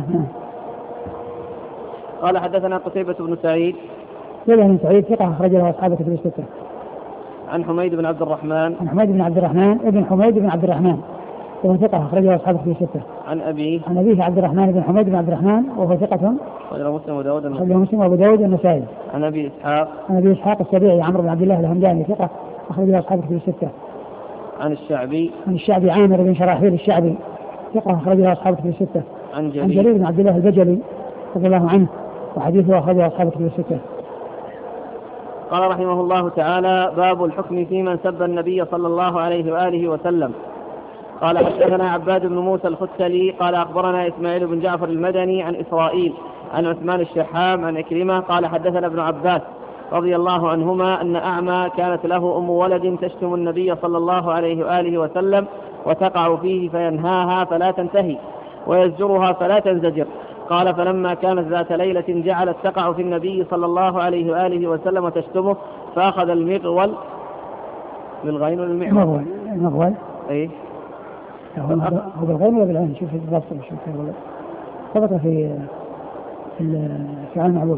Speaker 1: قال حدثنا قتيبة بن سعيد
Speaker 2: بن سعيد ثقة أخرج له أصحاب كتب الستة.
Speaker 1: عن حميد بن عبد الرحمن
Speaker 2: عن حميد بن عبد الرحمن ابن حميد بن عبد الرحمن وهو ثقة أخرج له أصحاب كتب الستة.
Speaker 1: عن أبيه
Speaker 2: عن أبيه عبد الرحمن بن حميد بن عبد الرحمن وهو ثقة
Speaker 1: أخرج له مسلم وداود
Speaker 2: أخرج له مسلم وأبو داود النسائي.
Speaker 1: عن أبي إسحاق
Speaker 2: عن أبي إسحاق السبيعي عمرو بن عبد الله الهمداني ثقة أخرج له أصحاب كتب الستة.
Speaker 1: عن الشعبي
Speaker 2: عن الشعبي عامر بن شراحيل الشعبي ثقة أخرج له أصحاب كتب الستة.
Speaker 1: عن جرير,
Speaker 2: عن جرير بن عبد الله البجلي رضي الله عنه وحديثه أخرج له أصحاب كتب الستة.
Speaker 1: قال رحمه الله تعالى باب الحكم في من سب النبي صلى الله عليه وآله وسلم. قال حدثنا عباد بن موسى الختلي قال أخبرنا إسماعيل بن جعفر المدني عن إسرائيل عن عثمان الشحام عن إكرمة قال حدثنا ابن عباس رضي الله عنهما أن أعمى كانت له أم ولد تشتم النبي صلى الله عليه وآله وسلم وتقع فيه فينهاها فلا تنتهي ويزجرها فلا تنزجر. قال فلما كانت ذات ليلة جعلت تقع في النبي صلى الله عليه وآله وسلم وتشتمه فأخذ المغول بالغين والمعول
Speaker 2: المغول
Speaker 1: ايه
Speaker 2: هو بالغين ولا بالعين؟ شوف الضبط شوف ضبط في في فعل المعبود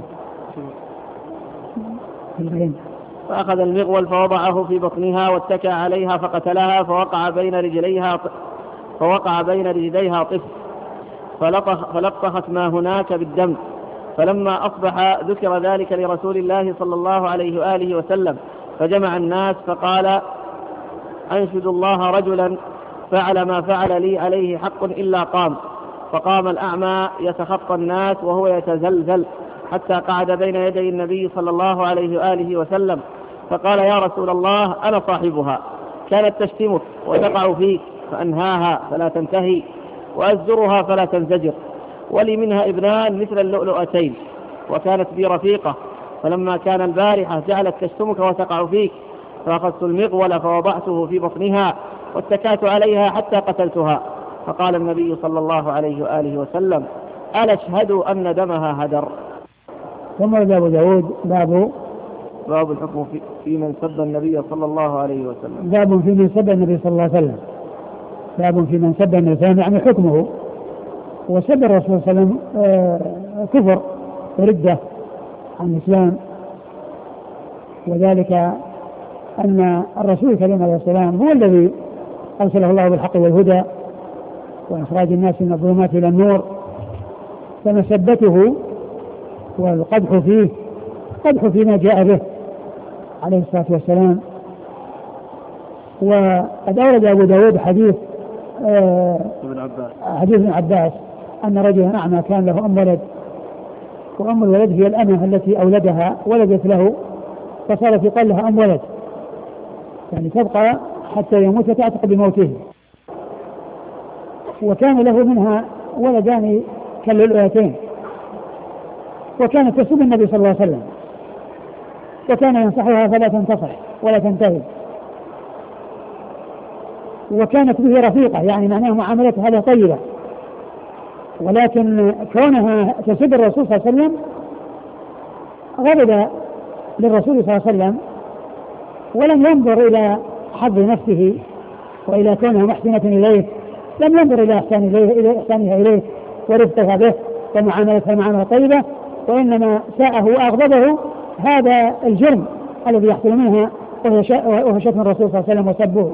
Speaker 2: بالغين.
Speaker 1: فأخذ المغول فوضعه في بطنها واتكى عليها فقتلها فوقع بين رجليها فوقع بين رجليها طفل فلطخ فلطخت ما هناك بالدم. فلما أصبح ذكر ذلك لرسول الله صلى الله عليه وآله وسلم فجمع الناس فقال أنشد الله رجلا فعل ما فعل لي عليه حق إلا قام. فقام الأعمى يتخطى الناس وهو يتزلزل حتى قعد بين يدي النبي صلى الله عليه وآله وسلم فقال يا رسول الله أنا صاحبها كانت تشتمك وتقع فيك فأنهاها فلا تنتهي وأزجرها فلا تنزجر ولي منها ابنان مثل اللؤلؤتين وكانت بي رفيقة فلما كان البارحة جعلت تشتمك وتقع فيك فأخذت المغول فوضعته في بطنها واتكأت عليها حتى قتلتها. فقال النبي صلى الله عليه وآله وسلم ألا اشهدوا أن دمها هدر.
Speaker 2: ثم أبو داود باب
Speaker 1: باب الحكم في, في من سب النبي صلى الله عليه وسلم.
Speaker 2: باب في من سب النبي صلى الله عليه وسلم. باب في من سب النبي صلى الله عليه وسلم يعني حكمه وسب الرسول صلى الله عليه وسلم كفر وردة عن الإسلام، وذلك أن الرسول الكريم عليه السلام هو الذي أرسله الله بالحق والهدى وإخراج الناس من الظلمات إلى النور، فمسبته والقدح فيه قدح فيما جاء به عليه الصلاة والسلام. وقد أورد أبو داود حديث آه حديث ابن عباس أن رجلا أعمى كان له أم ولد، وأم الولد هي الأمة التي أولدها ولدت له فصارت يقال لها أم ولد، يعني تبقى حتى يموت تعتق بموته. وكان له منها ولدان كاللؤلؤتين، وكانت تسب النبي صلى الله عليه وسلم، وكان ينصحها فلا تنتصح ولا تنتهي، وكانت به رفيقة، يعني معناها معاملتها له طيبة. ولكن كونها تسب الرسول صلى الله عليه وسلم غضب للرسول صلى الله عليه وسلم، ولم ينظر إلى حظ نفسه وإلى كونها محسنة إليه، لم ينظر إلى إحسان إليه إلى إحسانها إليه ورفقها به ومعاملتها معاملة طيبة، وإنما ساءه وأغضبه هذا الجرم الذي يحصل منها وهو شتم الرسول صلى الله عليه وسلم وسبه.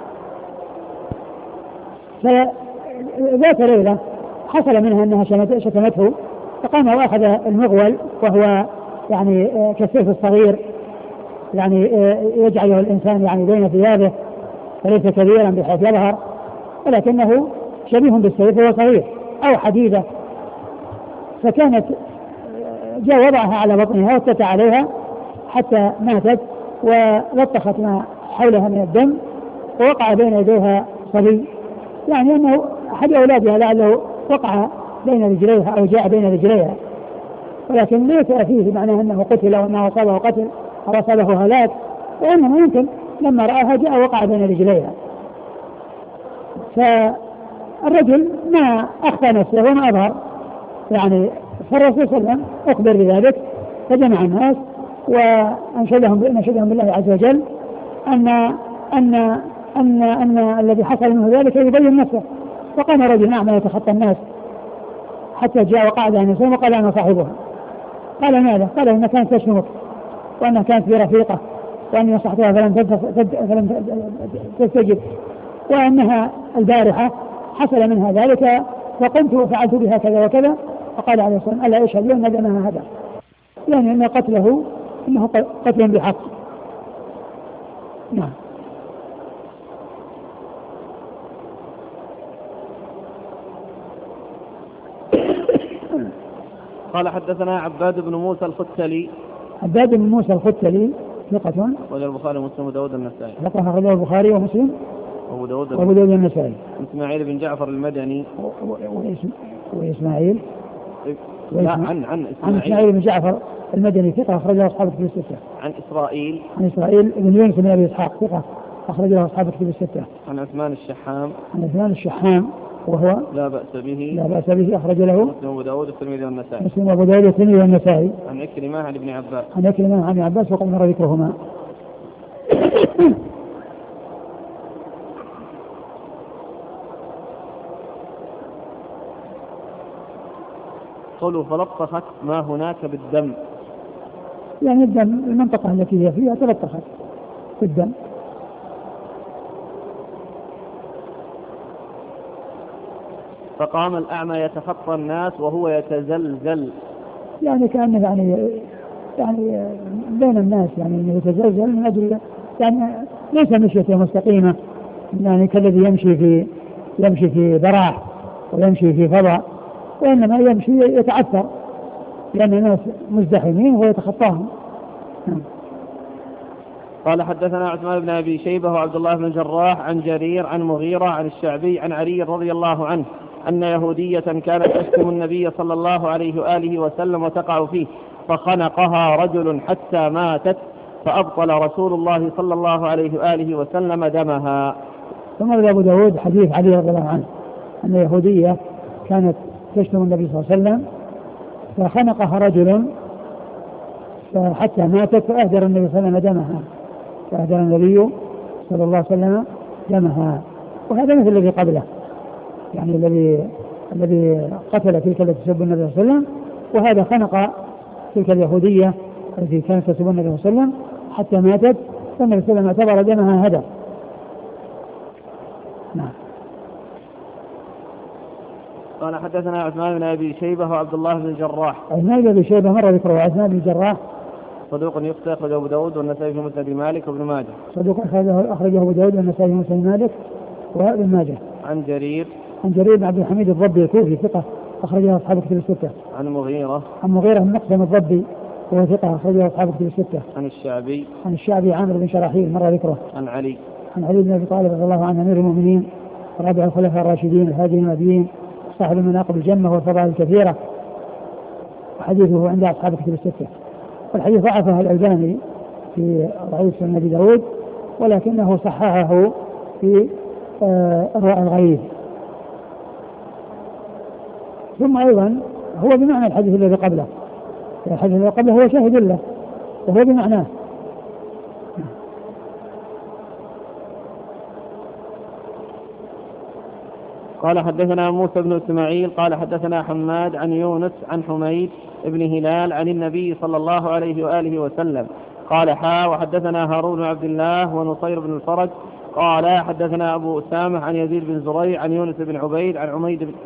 Speaker 2: فذات ليلة حصل منها أنها شتمته، فقام وأخذ المغول وهو يعني كالسيف الصغير، يعني يجعله الإنسان يعني بين ثيابه فليس كبيرا بحيث يظهر، ولكنه شبيه بالسيف وهو صغير أو حديدة. فكانت جاء وضعها على بطنها واتكى عليها حتى ماتت، ولطخت ما حولها من الدم، ووقع بين يديها صبي، يعني أنه أحد أولادها لعله وقع بين رجليها أو جاء بين رجليها، ولكن ليس فيه معناه أنه قتل أو أنه أصابه قتل أو أصابه هلاك، وإنما يمكن لما رآها جاء وقع بين رجليها. فالرجل ما أخفى نفسه وما أظهر، يعني فالرسول صلى الله عليه وسلم أخبر بذلك فجمع الناس وأنشدهم نشدهم بالله عز وجل أن أن أن أن الذي حصل منه ذلك يبين نفسه. فقام رجل أعمى يتخطى الناس حتى جاء وقعد عن النساء وقال أنا صاحبها. قال ماذا؟ قال إنها كانت تشتمك وأنها كانت برفيقة وأني نصحتها فلم فلم تستجب، وأنها البارحة حصل منها ذلك فقمت وفعلت بها كذا وكذا. فقال عليه الصلاة والسلام ألا يشهد أن دمها هذا، يعني أن قتله إنه قتل بحق. نعم.
Speaker 1: قال حدثنا عباد بن موسى الختلي.
Speaker 2: عباد بن موسى الختلي ثقة
Speaker 1: أخرجه البخاري ومسلم وداود النسائي.
Speaker 2: ثقة أخرجه البخاري ومسلم
Speaker 1: وأبو داود
Speaker 2: النسائي.
Speaker 1: إسماعيل بن جعفر المدني.
Speaker 2: وإسماعيل
Speaker 1: لا عن عن
Speaker 2: إسماعيل عن إسماعيل بن جعفر المدني ثقة أخرجه أصحاب الكتب الستة.
Speaker 1: عن إسرائيل
Speaker 2: عن إسرائيل بن يونس بن أبي إسحاق ثقة أخرجه أصحاب الكتب الستة.
Speaker 1: عن عثمان الشحام.
Speaker 2: عن عثمان الشحام وهو
Speaker 1: لا بأس به.
Speaker 2: لا بأس به أخرج له
Speaker 1: مسلم وأبو داود والترمذي والنسائي.
Speaker 2: مسلم وأبو داود والترمذي والنسائي.
Speaker 1: عن عكرمة عن ابن عباس.
Speaker 2: عن عكرمة عن ابن عباس وقد مر ذكرهما.
Speaker 1: قولوا فلطخت ما هناك بالدم،
Speaker 2: يعني الدم المنطقة التي هي فيها تلطخت بالدم.
Speaker 1: فقام الأعمى يتخطى الناس وهو يتزلزل،
Speaker 2: يعني كأنه يعني يعني بين الناس يعني يتزلزل من أجل يعني ليس مشيته مستقيمة، يعني كالذي يمشي في يمشي في براح ويمشي في فضاء، وإنما يمشي يتعثر لأن الناس مزدحمين وهو يتخطاهم.
Speaker 1: قال حدثنا عثمان بن أبي شيبة وعبد الله بن الجراح عن جرير عن مغيرة عن الشعبي عن علي رضي الله عنه أن يهودية كانت تشتم النبي صلى الله عليه وآله وسلم وتقع فيه فخنقها رجل حتى ماتت فأبطل رسول الله صلى الله عليه وآله وسلم دمها.
Speaker 2: ثم أبو داود حديث علي رضي الله عنه أن يهودية كانت تشتم النبي صلى الله عليه وسلم فخنقها رجل حتى ماتت فأهدر النبي صلى الله عليه وسلم دمها فأهدر النبي صلى الله عليه وسلم دمها. وهذا مثل الذي قبله، يعني الذي الذي قتل تلك التي تسب النبي صلى الله عليه وسلم، وهذا خنق تلك اليهودية التي كانت تسب النبي صلى الله عليه وسلم حتى ماتت، فالنبي صلى الله عليه وسلم اعتبر دمها هدر. نعم.
Speaker 1: قال حدثنا عثمان بن أبي شيبة وعبد الله بن الجراح.
Speaker 2: عثمان بن أبي شيبة مر ذكره. عثمان بن الجراح
Speaker 1: صدوق يخطئ، أخرجه أبو داود والنسائي في مسند مالك وابن ماجه.
Speaker 2: صدوق أخرجه أبو داود والنسائي في مسند مالك وابن ماجه.
Speaker 1: عن جرير
Speaker 2: عن جرير بن عبد الحميد الضبي الكوفي ثقة أخرجه أصحاب كتب الستة.
Speaker 1: عن مغيرة
Speaker 2: عن مغيرة بن مقسم الضبي وهو ثقة أخرجه أصحاب كتب الستة.
Speaker 1: عن الشعبي
Speaker 2: عن الشعبي عامر بن شراحيل مر ذكره.
Speaker 1: عن علي
Speaker 2: عن علي بن أبي طالب رضي الله عنه أمير المؤمنين رابع الخلفاء الراشدين الهادي المهديين صاحب المناقب الجمة والفضائل الكثيرة، وحديثه عند أصحاب كتب الستة. والحديث ضعفه الألباني في ضعيف سنن أبي داود، ولكنه صححه في إرواء الغليل. ثم أيضا هو بمعنى الحديث الذي قبله، الحديث الذي قبله هو شاهد له وهو بمعناه.
Speaker 1: قال حدثنا موسى بن إسماعيل قال حدثنا حماد عن يونس عن حميد بن هلال عن النبي صلى الله عليه وآله وسلم قال حا وحدثنا هارون بن عبد الله ونصير بن الفرج قال حدثنا أبو أسامة عن يزيد بن زريع عن يونس بن عبيد عن عميد بن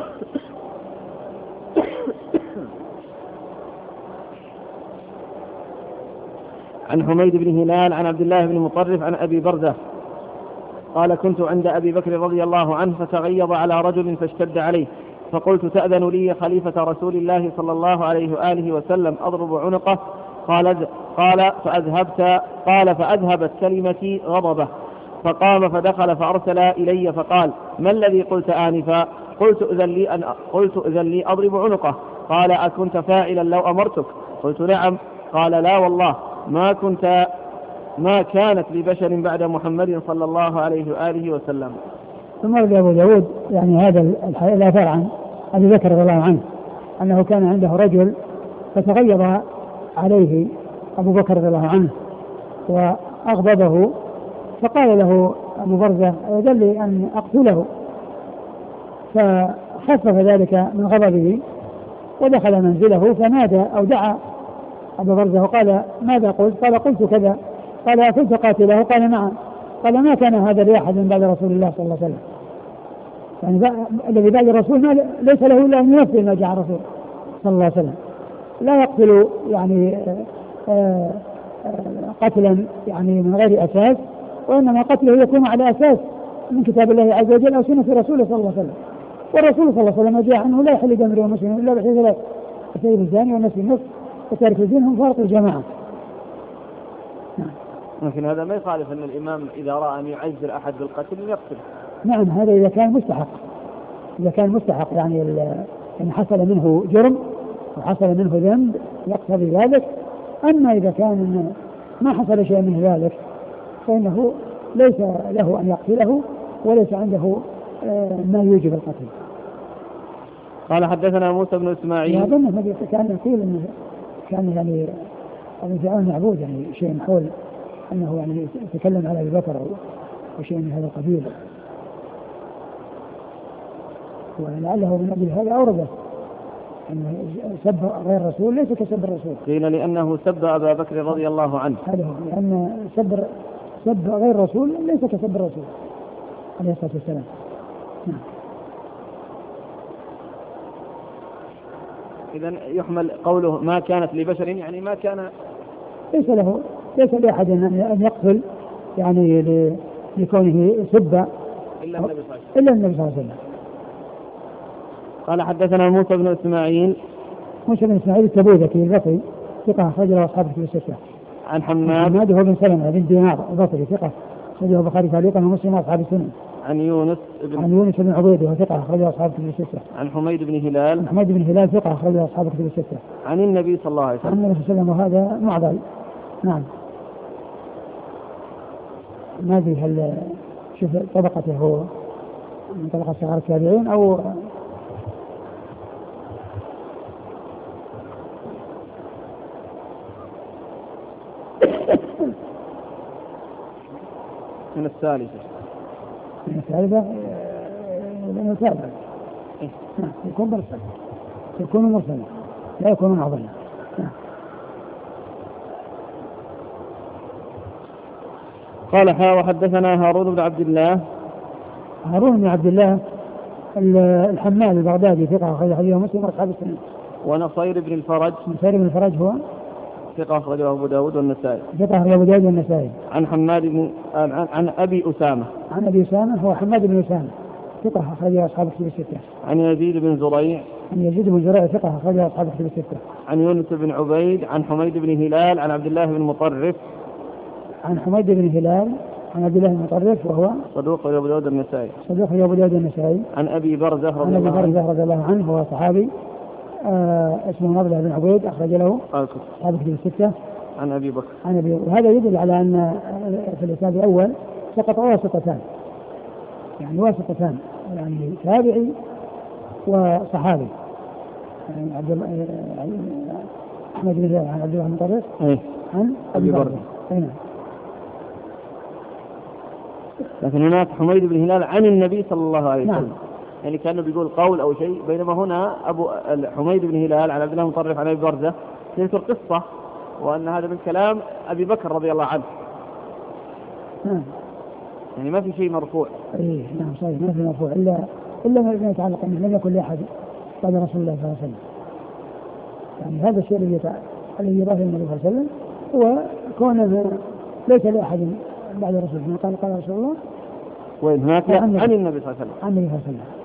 Speaker 1: عن حميد بن هلال عن عبد الله بن مطرف عن أبي بردة قال كنت عند أبي بكر رضي الله عنه فتغيظ على رجل فاشتد عليه، فقلت تأذن لي خليفة رسول الله صلى الله عليه وآله وسلم أضرب عنقه؟ قال قال فأذهبت قال فأذهبت كلمتي غضبه، فقام فدخل فأرسل إلي فقال ما الذي قلت آنفا؟ قلت إذن لي أن قلت إذن لي أضرب عنقه. قال أكنت فاعلا لو أمرتك؟ قلت نعم. قال لا والله ما كنت ما كانت لبشر بعد محمد صلى الله عليه وآله وسلم.
Speaker 2: ثم روى أبو داود يعني هذا الأثر عن أبي بكر رضي الله عنه أنه كان عنده رجل فتغيظ عليه أبو بكر رضي الله عنه وأغضبه، فقال له أبو برزة أذن لي أن أقتله، فخفف ذلك من غضبه ودخل منزله فنادى أو دعا أبو برزة وقال ماذا قلت؟ قال قلت كذا. قال أكنت قاتله؟ قال نعم. قال ما كان هذا لأحد بعد رسول الله صلى الله عليه وسلم، يعني الذي بعد الرسول ما ليس له إلا أن ينفذ ما جاء الرسول صلى الله عليه وسلم، لا يقتل يعني آآ آآ قتلا يعني من غير أساس، وإنما قتله يكون على أساس من كتاب الله عز وجل أو سنة رسوله صلى الله عليه وسلم. والرسول صلى الله عليه وسلم جاء عنه لا يحل دم امرئ مسلم إلا بحيث ثلاث: السيد الزاني والنفس بالنفس وتارك الدين هم فارق الجماعة.
Speaker 1: لكن هذا ما يخالف أن الإمام إذا رأى أن يعزر أحد بالقتل يقتل.
Speaker 2: نعم هذا إذا كان مستحق، إذا كان مستحق يعني إن حصل منه جرم وحصل منه ذنب يقتضي ذلك. أما إذا كان ما حصل شيء من ذلك فإنه ليس له أن يقتله وليس عنده ما يوجب القتل.
Speaker 1: قال حدثنا موسى بن إسماعيل.
Speaker 2: هذا النبي كان يقول إنه كان يعني الانفعال معبود، يعني شيء حول أنه يعني يتكلم على أبي بكر وشيء من هذا القبيل، ولعله من أجل هذا أورده أنه سب غير الرسول ليس كسب الرسول.
Speaker 1: قيل لأنه سب أبا بكر رضي الله عنه.
Speaker 2: هذا هو، لأن سب سب غير الرسول ليس كسب الرسول عليه الصلاة والسلام. نعم.
Speaker 1: إذن يحمل قوله ما كانت لبشر يعني ما كان
Speaker 2: ليس له ليس لأحد أن يقتل يعني لكونه سب
Speaker 1: إلا النبي صلى الله عليه وسلم.
Speaker 2: إلا النبي صلى الله عليه وسلم.
Speaker 1: قال حدثنا موسى بن إسماعيل.
Speaker 2: موسى بن إسماعيل التبوذكي البصري ثقة أخرجه أصحاب الكتب الستة.
Speaker 1: عن حماد.
Speaker 2: حماد هو بن سلمة بن دينار البصري ثقة أخرجه البخاري تعليقا ومسلم وأصحاب السنن.
Speaker 1: عن يونس
Speaker 2: بن عن يونس بن عبيد وهو ثقة أخرجه أصحاب الكتب الستة.
Speaker 1: عن حميد بن هلال.
Speaker 2: عن حميد بن هلال ثقة أخرجه أصحاب الكتب الستة.
Speaker 1: عن النبي صلى الله عليه وسلم.
Speaker 2: عن النبي صلى الله عليه وسلم وهذا معضل. نعم. ما أدري هل شوف طبقته هو من طبقة صغار التابعين أو
Speaker 1: من الثالثة.
Speaker 2: من الثالثة لأنه تابع. نعم يكون مرسل، يكون مرسلا لا يكون معضلا. نعم.
Speaker 1: قال حا وحدثنا هارون بن عبد الله.
Speaker 2: هارون بن عبد الله الحمال البغدادي ثقة أخرج حديثه مسلم وأصحاب السنن.
Speaker 1: ونصير بن الفرج.
Speaker 2: نصير بن الفرج هو
Speaker 1: ثقة أخرجه أبو داود والنسائي.
Speaker 2: ثقة أخرجه أبو داود والنسائي.
Speaker 1: عن حماد بن عن, عن أبي أسامة.
Speaker 2: عن أبي أسامة هو حماد بن أسامة ثقة أخرجه أصحاب الكتب الستة.
Speaker 1: عن يزيد بن زريع.
Speaker 2: عن يزيد بن زريع ثقة أخرجه أصحاب الكتب الستة.
Speaker 1: عن يونس بن عبيد عن حميد بن هلال عن عبد الله بن مطرف.
Speaker 2: عن حميد بن هلال عن عبد الله بن مطرف وهو
Speaker 1: صدوق أبو داود النسائي.
Speaker 2: صدوق أبو داود النسائي.
Speaker 1: عن أبي برزة رضي الله عنه.
Speaker 2: عن أبي برزة رضي الله عنه هو صحابي آه اسمه عبد الله بن عبيد أخرج له أصحاب الكتب الستة.
Speaker 1: عن أبي بكر.
Speaker 2: عن أبي وهذا يدل على أن في الإسناد الأول سقط واسطتان، يعني واسطتان، يعني تابعي وصحابي، يعني عبد الله أحمد بن عن عبد الله بن مطرف عن أبي برزة.
Speaker 1: لكن هناك حميد بن هلال عن النبي صلى الله عليه وسلم.
Speaker 2: نعم.
Speaker 1: يعني كانه بيقول قول أو شيء، بينما هنا أبو حميد بن هلال عن عبد الله مطرف عن أبي برزة يذكر قصة وأن هذا من كلام أبي بكر رضي الله عنه.
Speaker 2: نعم.
Speaker 1: يعني ما في شيء مرفوع.
Speaker 2: إيه نعم صحيح ما في مرفوع إلا إلا ما يتعلق أنه لم يكن لأحد بعد رسول الله صلى الله عليه وسلم. يعني هذا الشيء الذي الذي يضاف النبي صلى الله عليه وسلم هو كونه ليس لأحد بعد رسول الله. قال قال رسول الله
Speaker 1: وين هناك عن, عن النبي صلى الله عليه وسلم.
Speaker 2: عن النبي صلى الله عليه وسلم.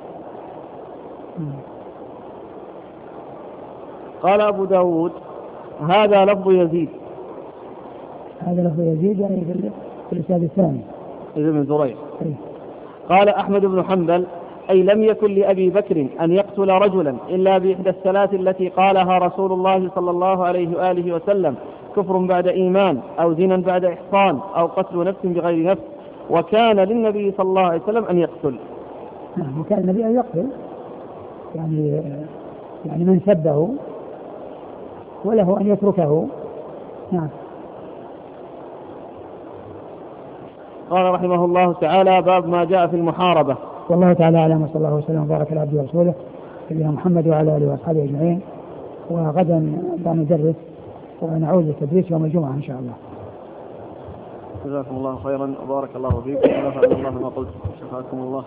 Speaker 1: قال أبو داود هذا لفظ يزيد.
Speaker 2: هذا لفظ يزيد يعني في الإسناد الثاني
Speaker 1: ابن من زريع.
Speaker 2: أيه.
Speaker 1: قال أحمد بن حنبل أي لم يكن لأبي بكر أن يقتل رجلا إلا بإحدى الثلاث التي قالها رسول الله صلى الله عليه وآله وسلم: كفر بعد إيمان، أو زنا بعد إحصان، أو قتل نفس بغير نفس. وكان للنبي صلى الله عليه وسلم أن يقتل.
Speaker 2: نعم وكان النبي أن يقتل يعني يعني من سبه وله أن يتركه. نعم.
Speaker 1: قال رحمه الله تعالى: باب ما جاء في المحاربة.
Speaker 2: والله تعالى أعلم، وصلى الله وسلم وبارك على عبده ورسوله سيدنا محمد وعلى آله وأصحابه أجمعين. وغدا ندرس ونعود للتدريس يوم الجمعة إن شاء الله.
Speaker 1: جزاكم الله خيرا وبارك الله فيكم ونفع الله ما قلت. شفاكم الله.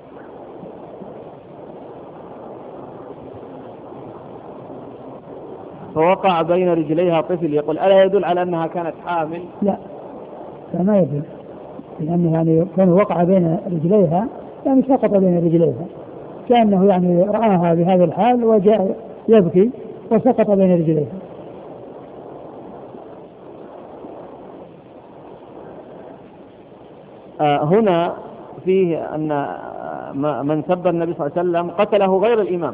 Speaker 1: فوقع بين رجليها طفل، يقول ألا يدل على أنها كانت حامل؟
Speaker 2: لا ما يدل، لأنه يعني كان وقع بين رجليها يعني سقط بين رجليها، كأنه يعني رآها بهذا الحال وجاء يبكي وسقط بين رجليها.
Speaker 1: آه هنا فيه أن من سب النبي صلى الله عليه وسلم قتله غير الإمام،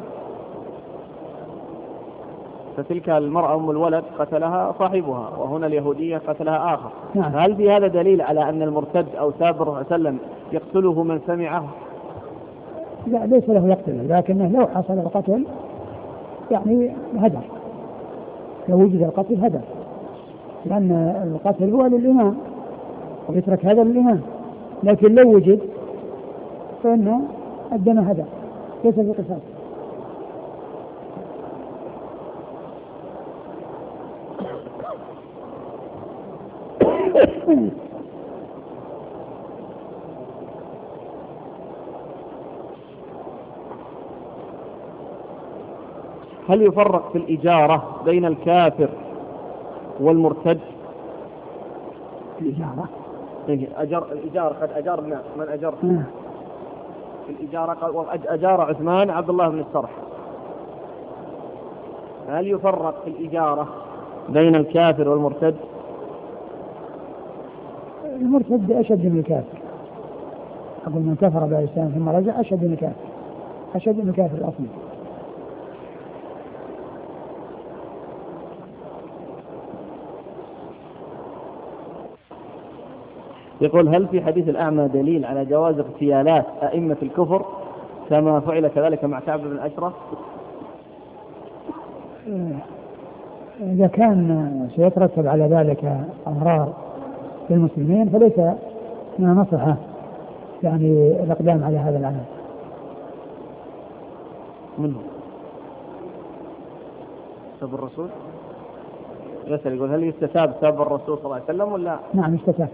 Speaker 1: فتلك المرأة أم الولد قتلها صاحبها، وهنا اليهودية قتلها آخر.
Speaker 2: نعم.
Speaker 1: هل في هذا دليل على أن المرتد أو ساب الرسول صلى الله عليه وسلم يقتله من سمعه؟
Speaker 2: لا ليس له يقتله، لكنه لو حصل القتل يعني هدر، لو وجد القتل هدر، لأن القتل هو للإمام ويترك هذا للإمام، لكن لو وجد فإن الدم هدر ليس في قصاص.
Speaker 1: هل يفرق في الإجارة بين الكافر والمرتد؟
Speaker 2: الإجارة
Speaker 1: أجر الإجارة قد أجرنا من أجر
Speaker 2: آه.
Speaker 1: في الإجارة قال أجار عثمان عبد الله بن الصرح. هل يفرق في الإجارة بين الكافر والمرتد؟
Speaker 2: المرتد أشد من الكافر، أقول من كفر بعد الإسلام ثم رجع أشد من الكافر، أشد من الكافر الأصلي.
Speaker 1: يقول: هل في حديث الأعمى دليل على جواز اغتيالات أئمة الكفر كما فعل كذلك مع كعب بن الأشرف؟
Speaker 2: إذا كان سيترتب على ذلك أضرار للمسلمين فليس من المصلحة يعني الإقدام على هذا العمل.
Speaker 1: منه سب الرسول؟ يسأل يقول هل يستتاب سب الرسول صلى الله عليه وسلم ولا؟
Speaker 2: نعم يستتاب.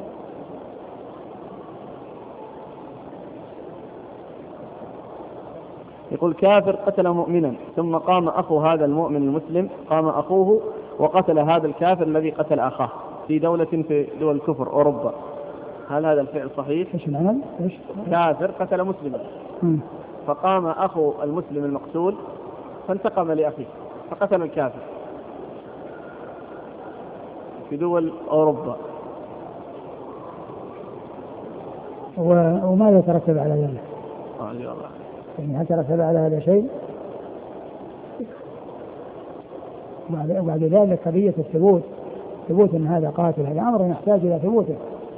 Speaker 1: يقول كافر قتل مؤمنا ثم قام أخو هذا المؤمن المسلم قام أخوه وقتل هذا الكافر الذي قتل أخاه في دولة في دول الكفر أوروبا، هل هذا الفعل صحيح؟
Speaker 2: إيش العمل؟ إيش؟
Speaker 1: كافر قتل مسلما فقام أخو المسلم المقتول فانتقم لأخيه فقتل الكافر في دول أوروبا،
Speaker 2: وماذا يترتب على ذلك؟
Speaker 1: آه الله.
Speaker 2: يعني هل ترتب على هذا شيء؟ وبعد ذلك قضية الثبوت، ثبوت أن هذا قاتل، هذا أمر يحتاج إلى ثبوته.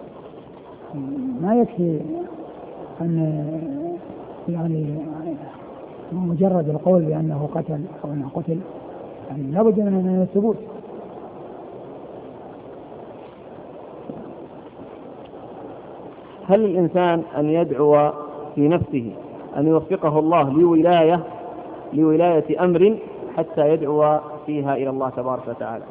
Speaker 2: ما يكفي أن يعني مجرد القول بأنه قتل أو أنه قتل، يعني لا بد من الثبوت.
Speaker 1: هل الإنسان أن يدعو في نفسه أن يوفقه الله لولاية لولاية أمر حتى يدعو فيها إلى الله تبارك وتعالى؟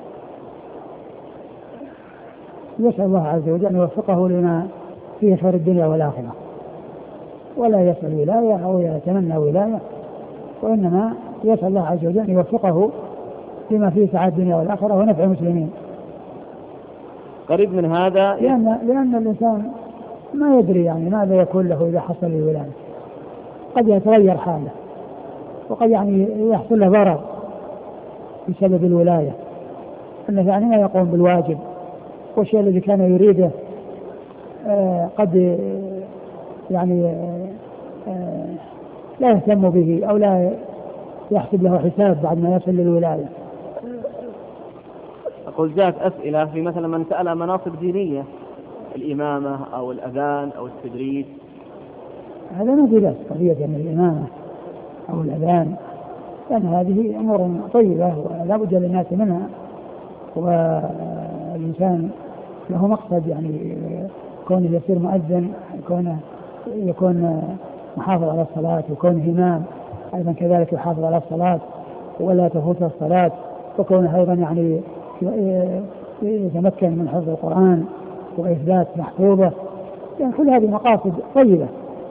Speaker 2: يسأل الله عز وجل أن يوفقه لما فيه خير الدنيا والآخرة، ولا يسأل ولاية أو يتمنى ولاية، وإنما يسأل الله عز وجل أن يوفقه لما فيه سعادة الدنيا والآخرة ونفع المسلمين.
Speaker 1: قريب من هذا
Speaker 2: لأن, لأن الإنسان ما يدري يعني ماذا يكون له إذا حصل الولاية، قد يتغير حاله وقد يعني يحصل له ضرر بسبب الولاية، أنه يعني ما يقوم بالواجب، والشيء الذي كان يريده آه قد يعني آه لا يهتم به أو لا يحسب له حساب بعد ما يصل للولاية.
Speaker 1: أقول جاءت أسئلة في مثلا من سأل مناصب دينية، الإمامة أو الأذان أو التدريس،
Speaker 2: هذا ما في بأس قضية يعني الإمامة أو الأذان، لأن هذه أمور طيبة ولا بد للناس منها، والإنسان له مقصد يعني كونه يصير مؤذن، كونه يكون محافظ على الصلاة، وكونه إمام أيضا كذلك يحافظ على الصلاة ولا تفوت الصلاة، وكونه أيضا يعني يتمكن من حفظ القرآن وإثبات محفوظه، يعني كل هذه مقاصد طيبة.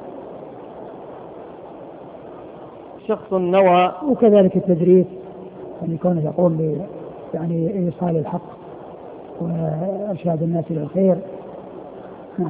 Speaker 1: شخص نوى
Speaker 2: وكذلك التدريس يعني كونه يقوم ب يعني إيصال الحق وإرشاد الناس إلى الخير. نعم.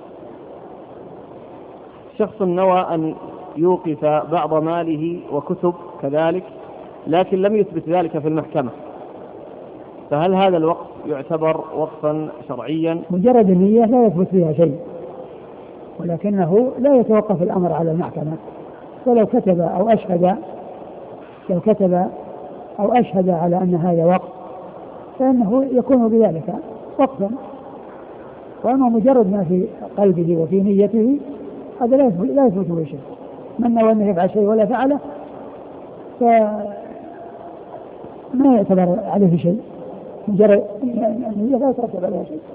Speaker 1: شخص نوى أن يوقف بعض ماله وكتب كذلك لكن لم يثبت ذلك في المحكمة، فهل هذا الوقف يعتبر وقفا شرعيا؟
Speaker 2: مجرد النية لا يثبت فيها شيء، ولكنه لا يتوقف الأمر على المحكمة، ولو كتب أو أشهد لو كتب أو أشهد على أن هذا وقف فإنه يكون بذلك وقفا، وأما مجرد ما في قلبه وفي نيته هذا لا يثبت به شيء. من نوى أنه يفعل شيء ولا فعله فما يعتبر عليه شيء، مجرد النية لا يترتب عليها شيء.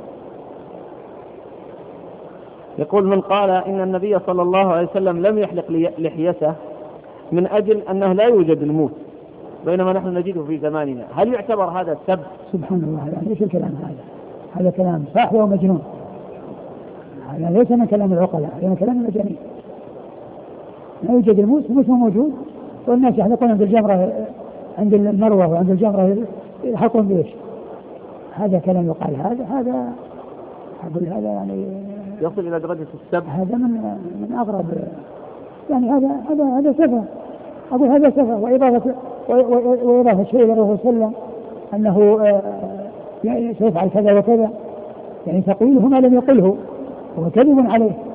Speaker 1: يقول من قال إن النبي صلى الله عليه وسلم لم يحلق لحيته من أجل أنه لا يوجد الموت بينما نحن نجده في زماننا، هل يعتبر هذا السب؟
Speaker 2: سبحان الله، يعني ايش الكلام هذا؟ هذا كلام صاحي ومجنون، هذا ليس من كلام العقلاء، هذا من كلام المجانين. لا يوجد الموت، الموت موجود، والناس يحلقون عند الجمرة عند المروة وعند الجمرة يحلقون بإيش؟ هذا كلام يقال، هذا هذا أقول هذا يعني
Speaker 1: يصل إلى درجة السب،
Speaker 2: هذا من من أغرب، يعني هذا هذا هذا سفه، أقول هذا سفه، وإضافة وإضافة شيء إلى الرسول صلى الله عليه وسلم أنه يعني سيفعل كذا وكذا، يعني تقوله ما لم يقله هو كذب عليه.